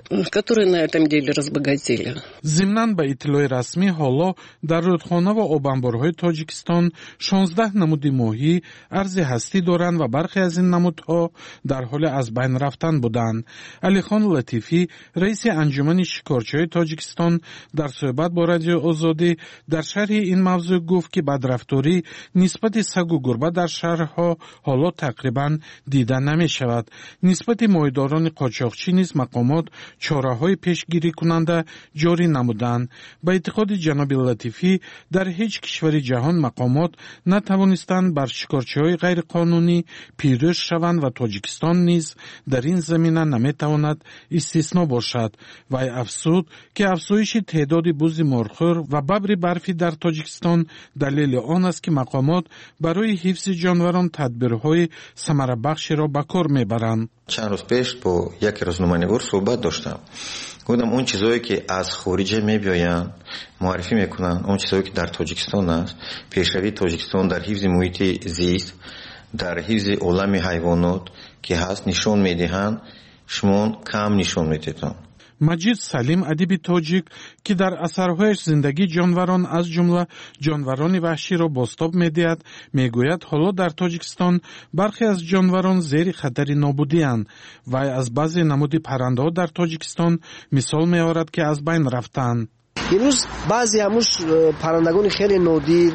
зимнан ба иттилои расмӣ ҳоло дар рӯдхона ва обанборҳои Тоҷикистон шонздаҳ намуди моҳӣ арзи ҳастӣ доранд ва бархе аз ин намудҳо дар ҳоли аз байн рафтан буданд. Алихон Латифӣ, раиси анҷумани шикорчиҳои Тоҷикистон, дар суҳбат бо Радиои Озодӣ дар шарҳи ин мавзӯъ гуфт, ки бадрафторӣ нисбати сагу гурба дар шаҳрҳо ҳоло тақрибан дида намешавад. нисбати моҳидорони қочоқчӣ низ мақомот чораҳои пешгирикунанда ҷорӣ намуданд. ба эътиқоди ҷаноби Латифӣ, дар ҳеҷ кишвари ҷаҳон мақомот натавонистанд бар шикорчиҳои ғайриқонунӣ пирӯз шаванд ва Тоҷикистон низ дар ин замина наметавонад истисно бошад. вай афзуд, ки афзоиши теъдоди бузи морхӯр ва бабри барфӣ дар Тоҷикистон далели он аст, ки мақомот барои ҳифзи ҷонварон тадбирҳои самарабахшеро ба кор мебаранд. чанд рӯз пеш бо яке рӯзноманигор суҳбат доштам. гуфтам он чизое ки аз хориҷа мебиёянд муаррифӣ мекунанд, он чизое ки дар Тоҷикистон аст, пешравии Тоҷикистон дар ҳифзи муҳити зист, дар ҳифзи олами ҳайвонот ки ҳаст нишон медиҳанд, шумо кам нишон медиҳанд. Маҷид Салим, адиби тоҷик, ки дар асарҳояш зиндагии ҷонварон аз ҷумла ҷонварони ваҳширо бостоб медиҳад, мегӯяд ҳоло дар Тоҷикистон бархе аз ҷонварон зери хатари нобудианд. вай аз баъзе намуди паррандаҳо дар Тоҷикистон мисол меорад, ки аз байн рафтаанд. имрӯз баъзе ҳамуш паррандагони хеле нодир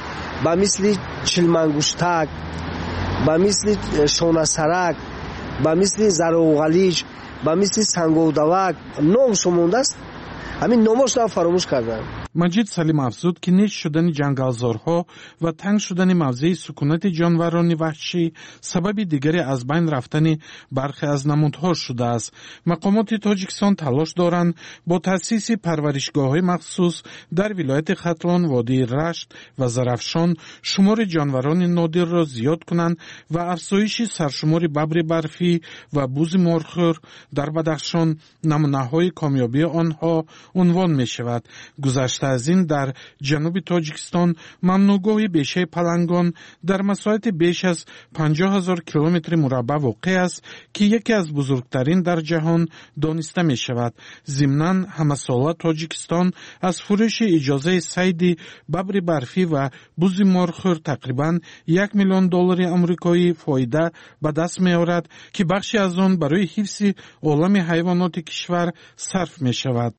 ба мисли чилмангуштак, ба мисли шонасарак, ба мисли заровғалиж, ба мисли санговдавак ном шумондааст. ҳамин номошро фаромӯш карданд. Маҷид Салим афзуд, ки нест шудани ҷангалзорҳо ва танг шудани мавзеи сукунати ҷонварони ваҳшӣ сабаби дигаре аз байн рафтани бархе аз намудҳо шудааст. мақомоти Тоҷикистон талош доранд бо таъсиси парваришгоҳҳои махсус дар вилояти Хатлон, водии Рашт ва Зарафшон шумори ҷонварони нодирро зиёд кунанд ва афзоиши саршумори бабри барфӣ ва бузи морхӯр дар Бадахшон намунаҳои комёбии онҳо عنوان می شود. گذشته از این در جنوب تاجیکستان ممنوعگاه بیشه پلنگان در مساحت بیش از پنجاه هزار کیلومتر مربع واقع است که یکی از بزرگترین در جهان دانسته می شود. ضمناً همه ساله تاجیکستان از فروش اجازه صید ببر برفی و بز مارخور تقریباً یک میلیون دلار آمریکایی فایده به دست می آورد که بخشی از آن برای حفظ عالم حیوانات کشور صرف می شود.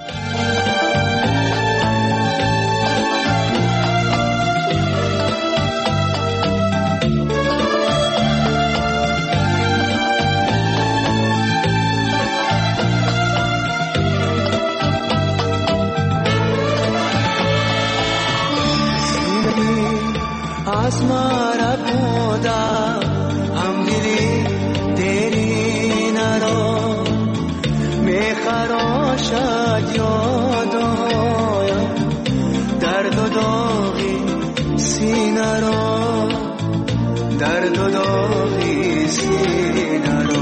आसमां बूंदा हम दिली तेरी नरो मैं खरोशा यादो दर्द दोगी सीना रो दर्द दोगी सीना रो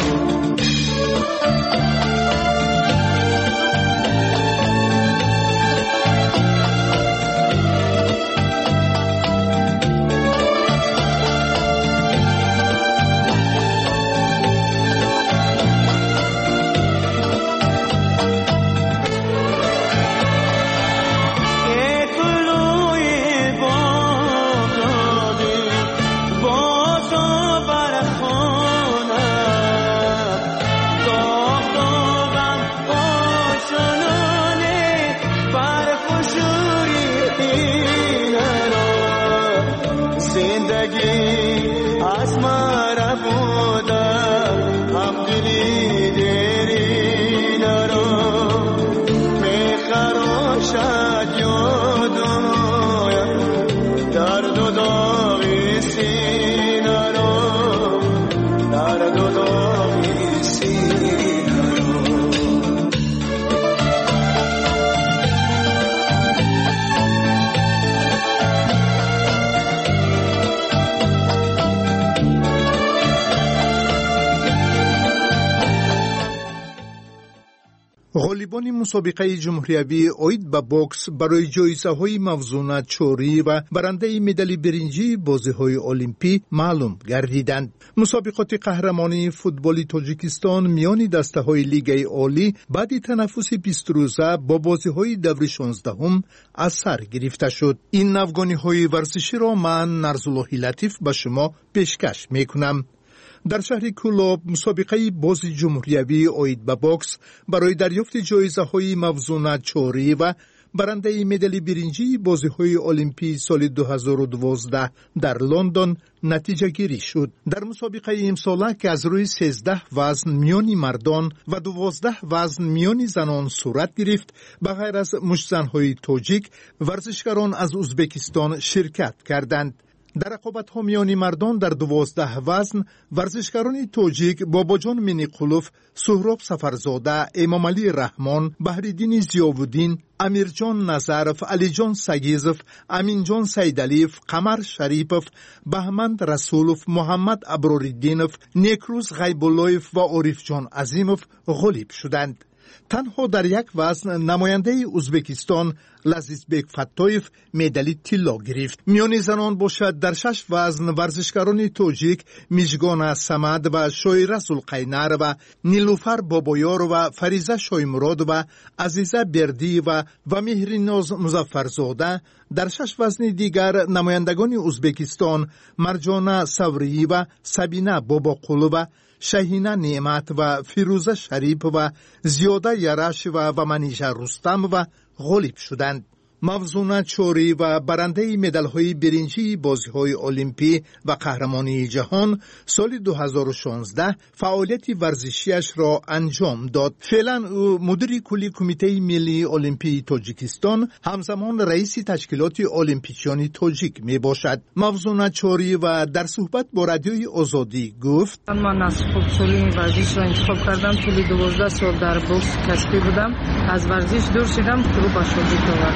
غالیبان مسابقه جمهوریوی اوید به بوکس برای جایزه‌های موزون چوری و برنده مدال برنجی بازی‌های المپی معلوم گردیدند. مسابقات قهرمانی فوتبال تاجیکستان میان دسته‌های لیگ عالی بعد تنفس بیست روزه با بازی‌های دور شانزدهم از سر گرفته شد. این نوگانی‌های ورزشی را من نرزالله لطیف به شما پیشکش می‌کنم. در شهر کولاب مسابقه بازی جمهوریوی اوید به بوکس برای دریافت جایزه‌های موزون چوری و برنده مدال برنجی بازی‌های المپی سال دو هزار و دوازده در لندن نتیجه گیری شد. در مسابقه امساله که از روی سیزده وزن میانی مردان و دوازده وزن میانی زنان صورت گرفت، به غیر از مشتزن‌های تاجیک ورزشکاران از ازبکستان شرکت کردند. در رقابت‌ها میان مردان در دوازده وزن ورزشکاران تاجیک باباجان منیقلوف، سهراب سفرزاده، امام علی رحمان، بهرالدین ضیاءالدین، امیرجان نظرف، علیجان سگیزف، امینجان سیدعلیف، قمر شریفف، بهمن رسولف، محمد ابراردینف، نیکروز غیب‌اللهف و عارف جان عظیمف غالب شدند. تنها در یک وزن نماینده ازبکستان لذیذبک فتایف مدال طلا گرفت. میان زنان باشد در شش وزن ورزشکاران تاجیک میژگان صمد و شایره زلقینر و نیلوفر بابایار و فریزه شایمراد و عزیزه بردی و و مهریناز مظفرزاده، در شش وزن دیگر نمایندگان ازبکستان مرجانه سوری و سبینه باباقلو و شهینه نعمت و فیروزه شریف و زیاده یرش و و منیژه رستم و غالب شدند. موزون چوری و برنده مدال‌های برنجی بازی‌های المپی و قهرمانی جهان سال دو هزار و شانزده فعالیت ورزشیش را انجام داد. فعلا او مدیر کلی کمیته ملی المپی تاجیکستان، همزمان رئیس تشکیلات المپیچیان تاجیک می باشد. موزون چوری و در صحبت با رادیوی آزادی گفت: من از خوبسالی ورزش را انتخاب کردم. طول دوازده سال در بوکس کسبی بودم. از ورزش دور شدم، رو به شادی آوردم.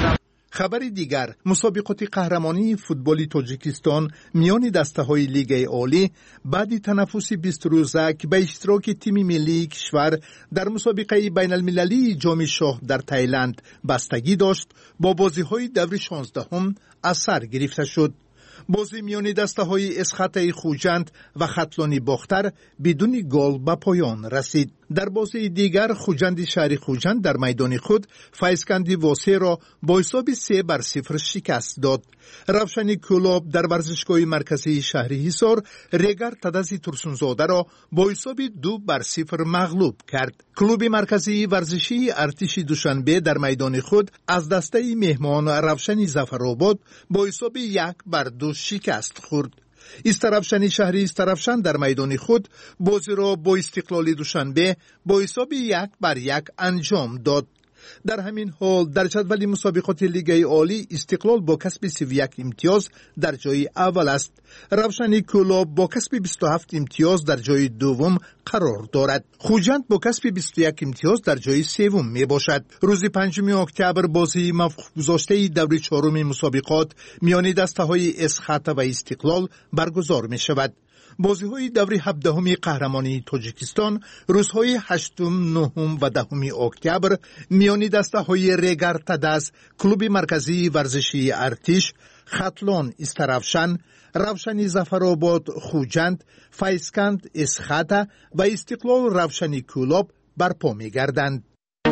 خبر دیگر، مسابقات قهرمانی فوتبال تاجیکستان میان دسته‌های لیگ عالی بعد تنفس بیست روزه که به اشتراک تیم ملی کشور در مسابقه بین المللی جام شاه در تایلند بستگی داشت، با بازی‌های دور شانزدهم از سر گرفته شد. بازی میان دسته‌های اسخط خوجند و خطلانی باختر بدون گل به پایان رسید. در بازی دیگر خوجند شهر خوجند در میدان خود فیضکندی واسه را با حساب سه بر صفر شکست داد. روشنی کلوب در ورزشگاه مرکزی شهر حصار ریگر تدازی ترسونزاده را با حساب دو بر صفر مغلوب کرد. کلوب مرکزی ورزشی ارتش دوشنبه در میدان خود از دسته مهمان روشنی ظفرآباد با حساب یک بر دو شکست خورد. استرافشنی شهری استرافشن در میدان خود بازی را با استقلال دوشنبه با حساب یک بر یک انجام داد. در همین حال در جدول مسابقات لیگ عالی استقلال با کسب سی و یک امتیاز در جای اول است. روشنی کلوب با کسب بیست و هفت امتیاز در جای دوم قرار دارد. خوجند با کسب بیست و یک امتیاز در جای سوم می باشد. روز پنجم اکتبر بازی موفق گذاشته دوره چهارم مسابقات میان دسته‌های اسخط و استقلال برگزار می شود. بازی‌های دوره هفدهم قهرمانی تاجیکستان روزهای هشتم، نهم و دهم اکتبر میان دسته‌های ریگر تداز، کلوب مرکزی ورزشی ارتش، خطلان استرافشن، روشنی ظفرآباد خوجند، فیضکند اسخط و استقلال روشنی کلوب برپا می‌گردند.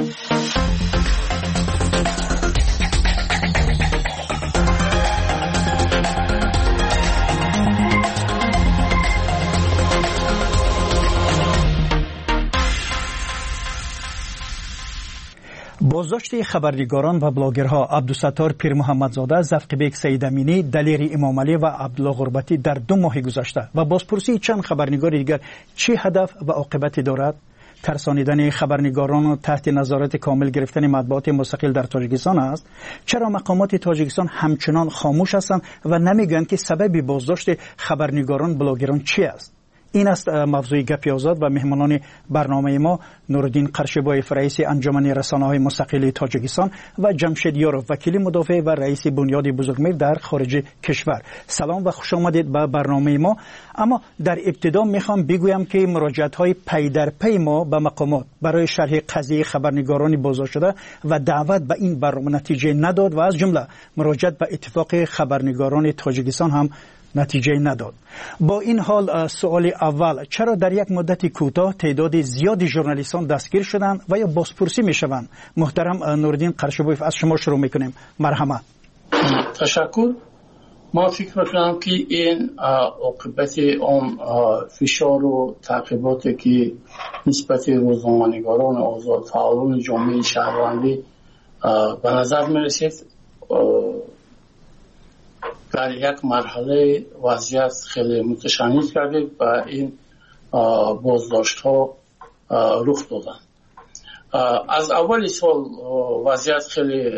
بازداشت خبرنگاران و بلاگرها عبدالستار پیر محمدزاده، زفقبیک سیدامینی، دلیر امامعلی و عبدالله غربتی در دو ماه گذشته و بازپرسی چند خبرنگار دیگر چه هدف و عاقبتی دارد؟ ترسانیدن خبرنگاران و تحت نظارت کامل گرفتن مطبوعات مستقل در تاجیکستان است. چرا مقامات تاجیکستان همچنان خاموش هستند و نمیگویند که سبب بازداشت خبرنگاران بلاگران چی است؟ این است موضوع گپی آزاد و مهمانان برنامه ما نورالدین قرشبایف رئیس انجمن رسانه‌های مستقل تاجیکستان و جمشید یاروف وکیل مدافع و رئیس بنیاد بزرگمیر در خارج کشور. سلام و خوش آمدید به برنامه ما. اما در ابتدا میخوام بگویم که مراجعت‌های پی در پی ما به مقامات برای شرح قضیه خبرنگاران بازداشت شده و دعوت به این برنامه نتیجه نداد و از جمله مراجعت به اتفاق خبرنگاران تاجیکستان هم نتیجه نداد. با این حال سوال اول، چرا در یک مدت کوتاه تعداد زیادی ژورنالیستان دستگیر شدند و یا بازپرسی میشوند؟ محترم نورالدین قرشبایف از شما شروع میکنیم. مرحمت. تشکر. ما فکر میکنم که این عاقبت اون فشار و تعقیباتی که نسبت روزنامه‌نگاران آزاد فعالان جامعه شهروندی به نظر میرسید در یک مرحله وضعیت خیلی متشنج کرده و این بازداشت ها رخ دادن. از اول سال وضعیت خیلی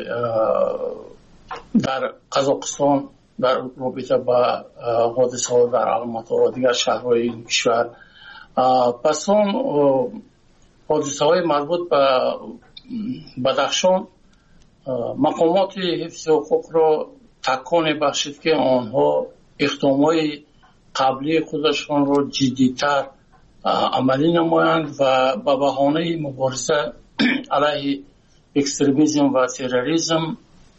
در قزاقستان در رابطه با حادثه ها در الماتا و دیگر شهرهای این کشور، پس اون حادثه های مربوط به بدخشان مقامات حفظ حقوق را تکان بخشید که آنها اقدامات قبلی خودشان را جدیتر عملی نمایند و به بهانه مبارزه علیه اکستریمیسم و تروریسم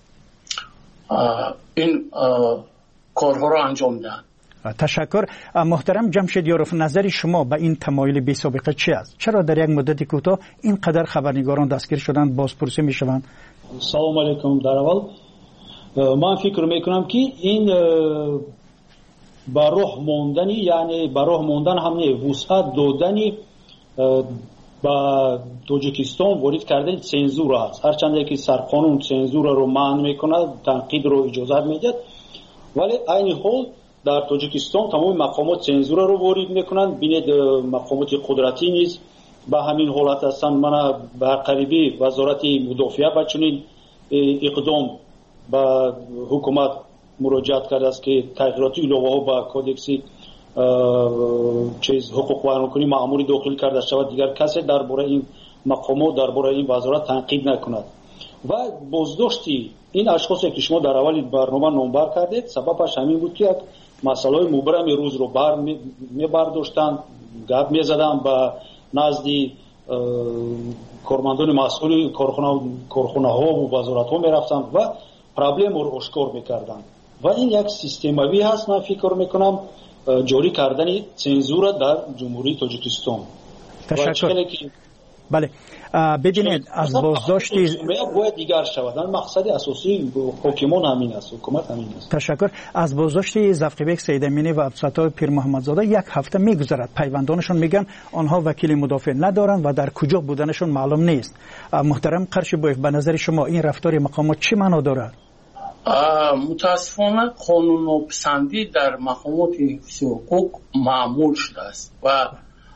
این کارها را انجام دهند. تشکر. محترم جمشید یاروف، نظر شما به این تمایل بی سابقه چی است؟ چرا در یک مدت کوتاه اینقدر خبرنگاران دستگیر شدند، بازپرسی می شوند؟ سلام علیکم. در اول من فکر میکنم که این با راه موندنی، یعنی با راه موندن هم نه، وسعت دادنی با تاجیکستان وارد کردن سنزور است. هرچند که سرقانون سنزور رو منع میکنه، تنقید رو اجازه میده، ولی این حال در تاجیکستان تمام مقامات سنزور رو وارد میکنن. بینید مقامات قدرتی نیز به همین حالت هستن. من به قریبی وزارت مدافعه با چنین اقدام با حکومت مراجعت کرده است که تغییرات علاوه ها با کودکس چیز حقوق بیانکنی مأموری داخل کرده شود، دیگر کسی درباره این مقامات درباره این وزارت تنقید نکند. و بازداشتی این اشخاصی که شما در اول برنامه نامبر کردید سببش همین بود که یک مسئله مبرم روز رو بر می برداشتن، گپ می زدن به نزدی کارمندان مسئول کارخانه ها و وزارت ها می رفتن و پرابلم رو اشکار می کردن و این یک سیستموی هست. من فکر می کنم جاری کردن چنزور در جمهوری تاجیکستان. تشکر. بله ببینید از بازداشت باید دیگر شود. مقصد اساسی حکومت همین است، حکومت همین است. تشکر. از بازداشت زفقیبک سیدامینی و عبدالستار پیر محمدزاده یک هفته میگذرد. پیوندانشون میگن آنها وکیل مدافع ندارند و در کجا بودنشون معلوم نیست. محترم قرشبویف، به نظر شما این رفتار مقامات چی معنا دارد؟ متاسفانه قانون پسندی در مقامات حفظ حقوق معمول شده است و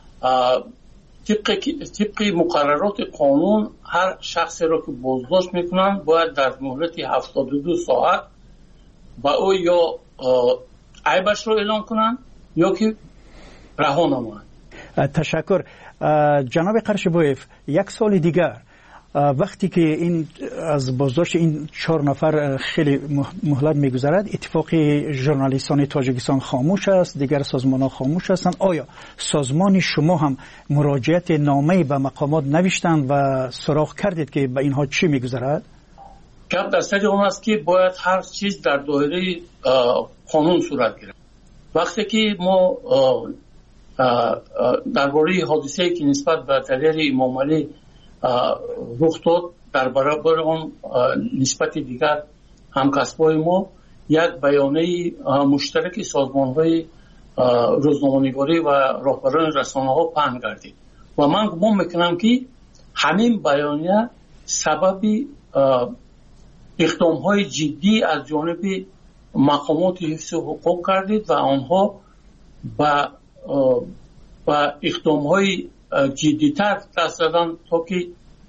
طبق طبق مقررات قانون هر شخصی را که بازداشت میکنن باید در مهلت هفتاد و دو ساعت با او یا عیبش رو اعلام کنن یا که رها نمایند. تشکر. جناب قرشبویف، یک سال دیگر وقتی که این از بازداشت این چهار نفر خیلی مهلت میگذرد، اتفاق ژورنالیستان تاجیکستان خاموش است، دیگر سازمان‌ها خاموش هستند. آیا سازمان شما هم مراجعت نامه‌ای به مقامات نوشتند و سراغ کردید که به اینها چی میگذرد؟ گپ در سر اون است که باید هر چیز در دایره قانون صورت گیرد. وقتی که ما درباره حادثه‌ای که نسبت به تحریر امام علی رخ داد در برابر آن نسبت دیگر همکسبای ما یک بیانیه مشترک سازمان‌های روزنامه‌نگاری و راهبران رسانه‌ها پهن گردید و من گمان میکنم که همین بیانیه سبب اقدام‌های جدی از جانب مقامات حفظ حقوق گردید و آنها با با اقدام‌های جدی‌تر دست دادن تا که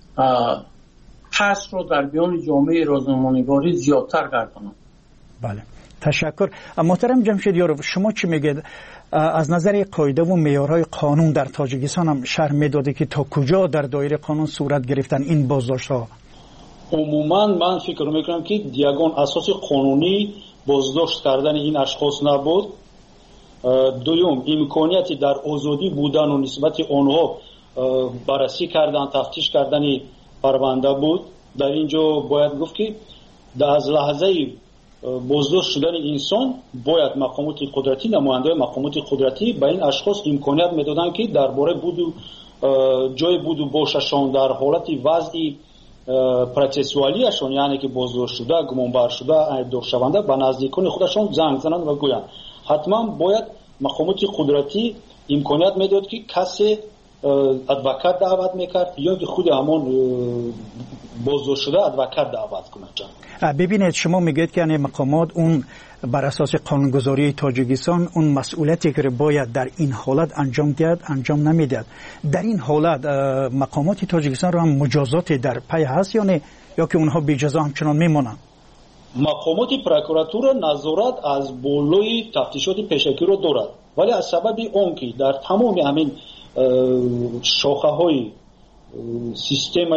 پس رو در بیان جامعه روزنامه‌نگاری زیادتر گردانند. بله، تشکر. محترم جمشیدیارov، شما چی میگید؟ از نظر قاعده و معیارهای قانون در تاجیکستان هم شرح میداده که تا کجا در دایره قانون صورت گرفتن این بازداشت‌ها؟ عموما من فکر میکنم که یگان اساس قانونی بازداشت کردن این اشخاص نبود. دوم، امکانیتی در آزادی بودن و نسبت آنها بررسی کردن، تفتیش کردن پرونده بود. در اینجا باید گفت که از لحظه بازداشت شدن انسان باید مقامات قدرتی، نماینده مقامات قدرتی به این اشخاص امکانیت میدادن که درباره بود و جای بود و باششان در حالت وضع پروسسوالیشون، یعنی که بازداشت شده، گمانبر شده، ایبدار شونده، به نزدیکان خودشون زنگ زنند و گویند. حتما باید مقامات قدرتی امکانیت میداد که کسی ادوکات دعوت میکرد یا که خود همان بازداشت شده ادوکات دعوت کنند. ببینید، شما میگید که یعنی مقامات اون بر اساس قانونگذاری تاجیکستان اون مسئولیتی که باید در این حالت انجام دهد انجام نمیدهد. در این حالت مقامات تاجیکستان رو هم مجازاتی در پی هست یا نه، یا که اونها بی جزا همچنان میمونند؟ مقامات پروکراتور نظارت از بالای تفتیشات پیشکی رو دارد، ولی از سبب اون که در تمام همین شاخه های سیستم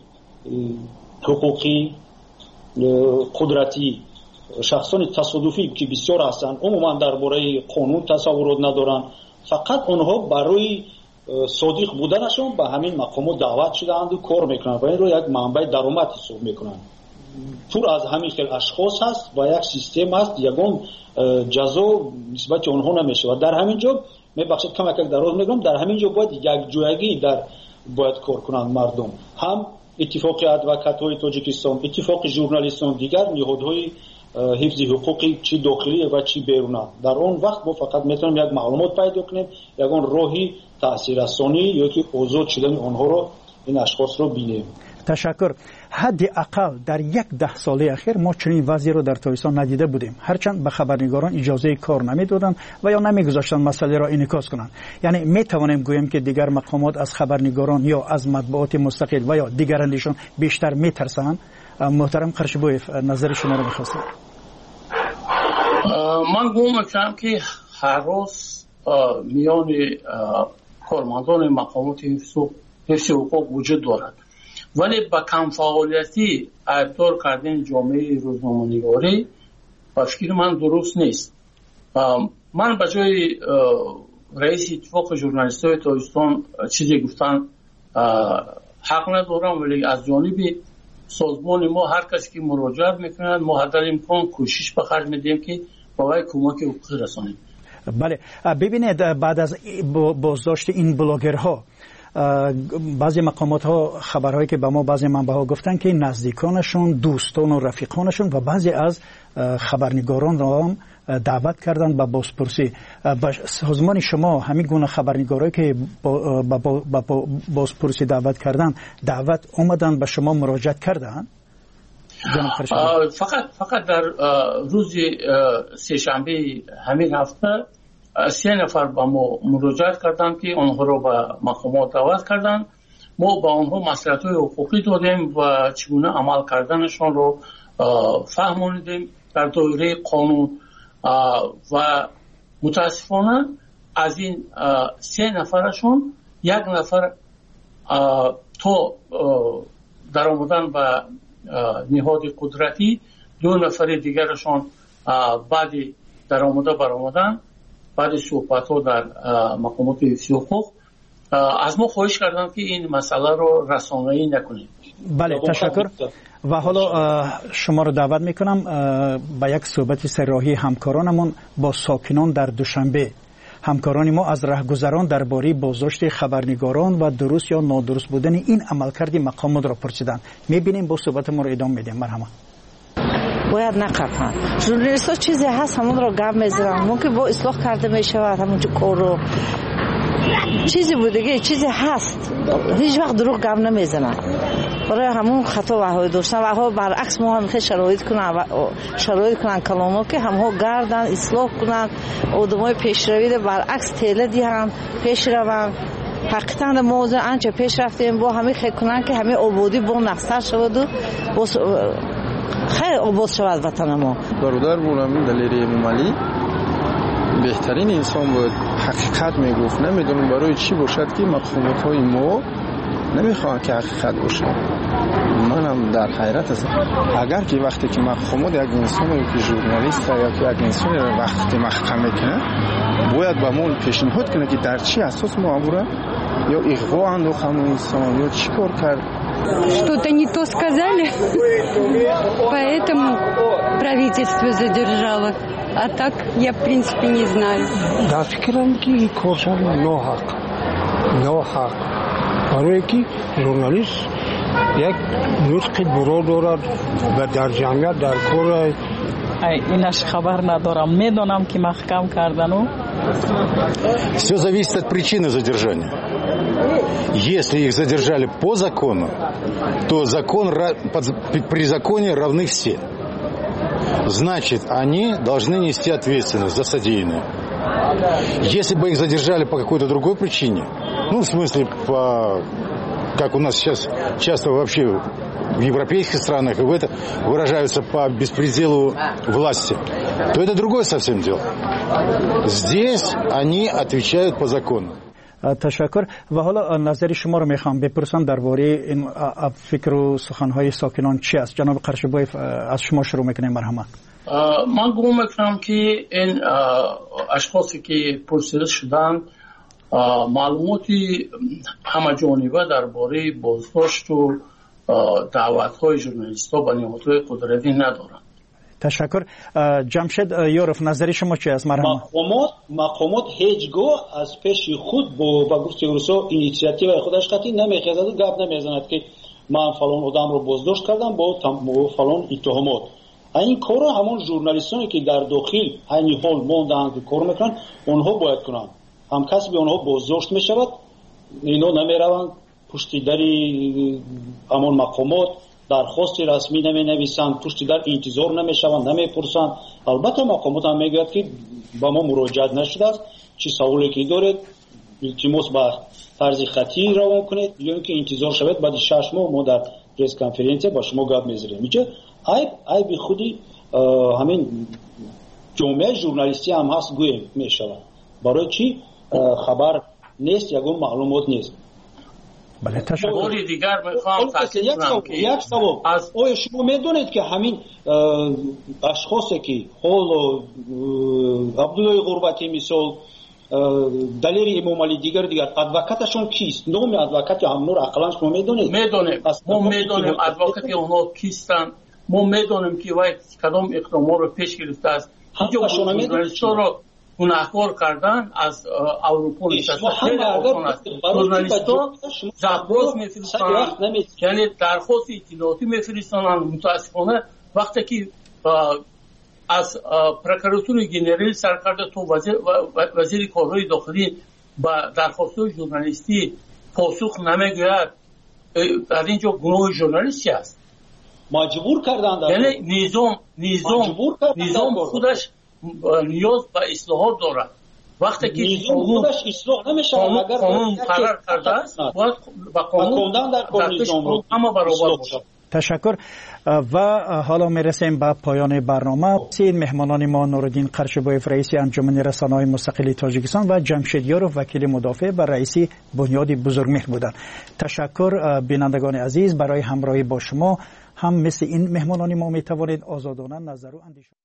حقوقی قدرتی شخصان تصادفی که بسیار هستند عموما درباره قانون تصورات ندارند، فقط اونها برای صادق بودنشون به همین مقامات دعوت شدند و کار میکنند و این رو یک منبع درآمد حساب میکنند. پر از همین خیلی اشخاص هست و یک سیستم هست، یگان جزا نسبت اونها نمیشه و در همین جا میبخشید کم یک دراز میگم، در همین جا باید یک جایگی در باید کار کنند مردم، هم اتفاق ادوکات های تاجیکستان، اتفاق ژورنالیستان، دیگر نهادهای حفظ حقوقی چی داخلی و چی بیرونی. در اون وقت ما فقط میتونیم یک معلومات پیدا کنیم، یگان راهی تاثیررسانی یا که آزاد شدن آنها رو این اشخاص رو بینیم. تشکر. حداقل در یک ده ساله اخیر ما چنین وضعی رو در تاجیکستان ندیده بودیم، هرچند به خبرنگاران اجازه کار نمیدادند و یا نمیگذاشتن مسئله را انعکاس کنند. یعنی می توانیم گوییم که دیگر مقامات از خبرنگاران یا از مطبوعات مستقل و یا دیگرانشون بیشتر میترسند. محترم قرشبویف، نظر شما رو میخواستم. من گمان میکنم که هر روز میان کارمندان مقامات حفظ حقوق وجود دارد ولی با کم فعالیتی ابطال کردن جامعه روزنامه‌نگاری با فکر من درست نیست. من به جای رئیس اتفاق ژورنالیست‌های تاجیکستان چیزی گفتن حق ندارم، ولی از جانب سازمان ما هر کسی که مراجعه میکنند ما حد امکان کوشش به خرج میدیم که برای کمک حقوقی رسانیم. بله ببینید بعد از بازداشت این بلاگرها بعضی مقامات ها خبرهایی که به ما بعضی منبع‌ها گفتن که نزدیکانشون دوستان و رفیقانشون و بعضی از خبرنگاران را هم دعوت کردن به بازپرسی. با سازمان شما همین گونه خبرنگارایی که با, با, با, با بازپرسی دعوت کردن دعوت اومدن به شما مراجعت کردن؟ فقط فقط در روز سه شنبه همین هفته سه نفر با ما مراجعت کردن که آنها را به مقامات دعوت کردن. ما با آنها مصلحت‌های حقوقی دادیم و چگونه عمل کردنشان رو فهموندیم در دایره قانون و متاسفانه از این سه نفرشون یک نفر تا در آمدن به نهاد قدرتی، دو نفر دیگرشان بعد در آمده بر آمدن بعد صحبت ها در مقامات حفظ حقوق از ما خواهش کردن که این مسئله رو رسانه‌ای نکنیم. بله تشکر. و حالا شما رو دعوت میکنم به یک صحبت سراحی همکارانمون با ساکنان در دوشنبه. همکاران ما از رهگذران درباره بازداشت خبرنگاران و درست یا نادرست بودن این عملکرد مقامات را پرسیدند. میبینیم با صحبت ما رو ادامه میدیم. مرحبا. باید نقفن ژورنالیست ها چیزی هست همون رو گم میزنن، ممکن با اصلاح کرده میشود همونجا کار رو چیزی بودگی چیزی هست هیچ وقت دروغ گم نمیزنن. برای همون خطا وحای داشتن و ها برعکس ما هم شرایط کنن شرایط کنن کلامو که همها گردن اصلاح کنن آدمای پیشروی برعکس تله دیهن پیش روان. حقیقتا موضوع انچه پیش رفتیم با همه خیلی کنن که همه آبادی با نقصر شود و خیلی آباد شود وطن ما. برادر بولم دلیری ممالی بهترین انسان بود، حقیقت میگفت. نمیدونم برای چی باشد که مقامات های ما نمیخوان که حقیقت باشه. منم در حیرت هستم. اگر که وقتی که مقامات یک انسان که ژورنالیست یا که یک انسان وقتی که محکمه کنه باید با ما پیشنهاد کنه که در چی اساس معامله یا اغوا انداخت همون انسان یا چی کار کرد. Что-то не то сказали, поэтому правительство задержало. А так я, в принципе, не знаю. Да, фикрам ки коршан ноҳақ. Ноҳақ. барое ки журналист як нутқи буро дорад ва дар ҷамъият дар кор инаш хабар надорам. Медонам ки маҳкам кардану. Все зависит от причины задержания. Если их задержали по закону, то закон, при законе равны все. Значит, они должны нести ответственность за содеянное. Если бы их задержали по какой-то другой причине, ну, в смысле, по, как у нас сейчас часто вообще в европейских странах, и в это выражаются по беспределу власти, то это другое совсем дело. Здесь они отвечают по закону. تشکر. و حالا نظر شما رو میخوام بپرسم درباره این فکر و سخنهای ساکنان چی است؟ جناب قرشبایف از شما شروع میکنیم. مرحمت. من گمان میکنم که این اشخاصی که پرسیده شدن معلوماتی همه جانبه درباره بازداشت و دعوت‌های ژورنالیست‌ها به نهادهای قدرتی ندارند. تشکر. جمشید یورف نظری شما چی است؟ مرحبا. مقامات مقامات هیچگاه از پیش خود با با گفته روسا اینیشیاتیو خودش قطعی نمیخواد و گپ نمیزند که من فلان آدم رو بازداشت کردم با فلان اتهامات. این کارو همون ژورنالیستانی که در داخل همین حال موندن که کار میکنن اونها باید کنن. هم کسی به اونها بازداشت میشود اینا نمیروند پشت دری همون مقامات درخواست رسمی نمی نویسند، پشت در انتظار نمیشوند، نمیپرسند. البته مقامات هم میگوید که با ما مراجعت نشده است، چی سوالی که دارید التماس با طرز خطی روان کنید یا اینکه انتظار شود بعد شش ماه ما در پرس کنفرانس با شما گپ میذاریم. میگه عیب عیب خودی همین جامعه ژورنالیستی هم هست گویم میشود. برای چی خبر نیست، یگون معلومات نیست. بله تشکر. باری دیگر میخوام تاکید کنم که یک سوال از آیا شما میدونید که همین اشخاصی که حال عبدالله غربتی مثال دلیری امام علی دیگر دیگر ادوکاتشون کیست؟ نام ادوکات همون رو اقلا شما میدونید؟ میدونیم ما میدونیم ادوکات اونها کیستن، ما میدونیم که وای کدام اقدامات رو پیش گرفته است. اینجا ژورنالیست‌ها رو گناهکار کردن از اروپا نشسته خیلی آسان است. ژورنالیست‌ها زبراز میفرستند، یعنی درخواست اطلاعاتی میفرستند. متاسفانه وقتی که از پروکراتور گنرال سرکرده تو وزیر, وزیر کارهای داخلی با درخواست ژورنالیستی پاسخ نمیگوید، در اینجا گناه ژورنالیستی است. مجبور کردند، یعنی نظام نظام نظام خودش نیاز به اصلاحات دارد. وقتی که نظام خودش اصلاح نمیشه اگر قانون قرار کرده است باید با قانون در نظام اما برابر باشد. تشکر. و حالا میرسیم به پایان برنامه. این مهمانان ما نورالدین قرشبایف رئیس انجمن رسانه‌های مستقل تاجیکستان و جمشید یاروف وکیل مدافع و رئیس بنیاد بزرگمهر بودند. تشکر بینندگان عزیز برای همراهی با شما. هم مثل این مهمانان ما میتوانید آزادانه نظر و اندیشه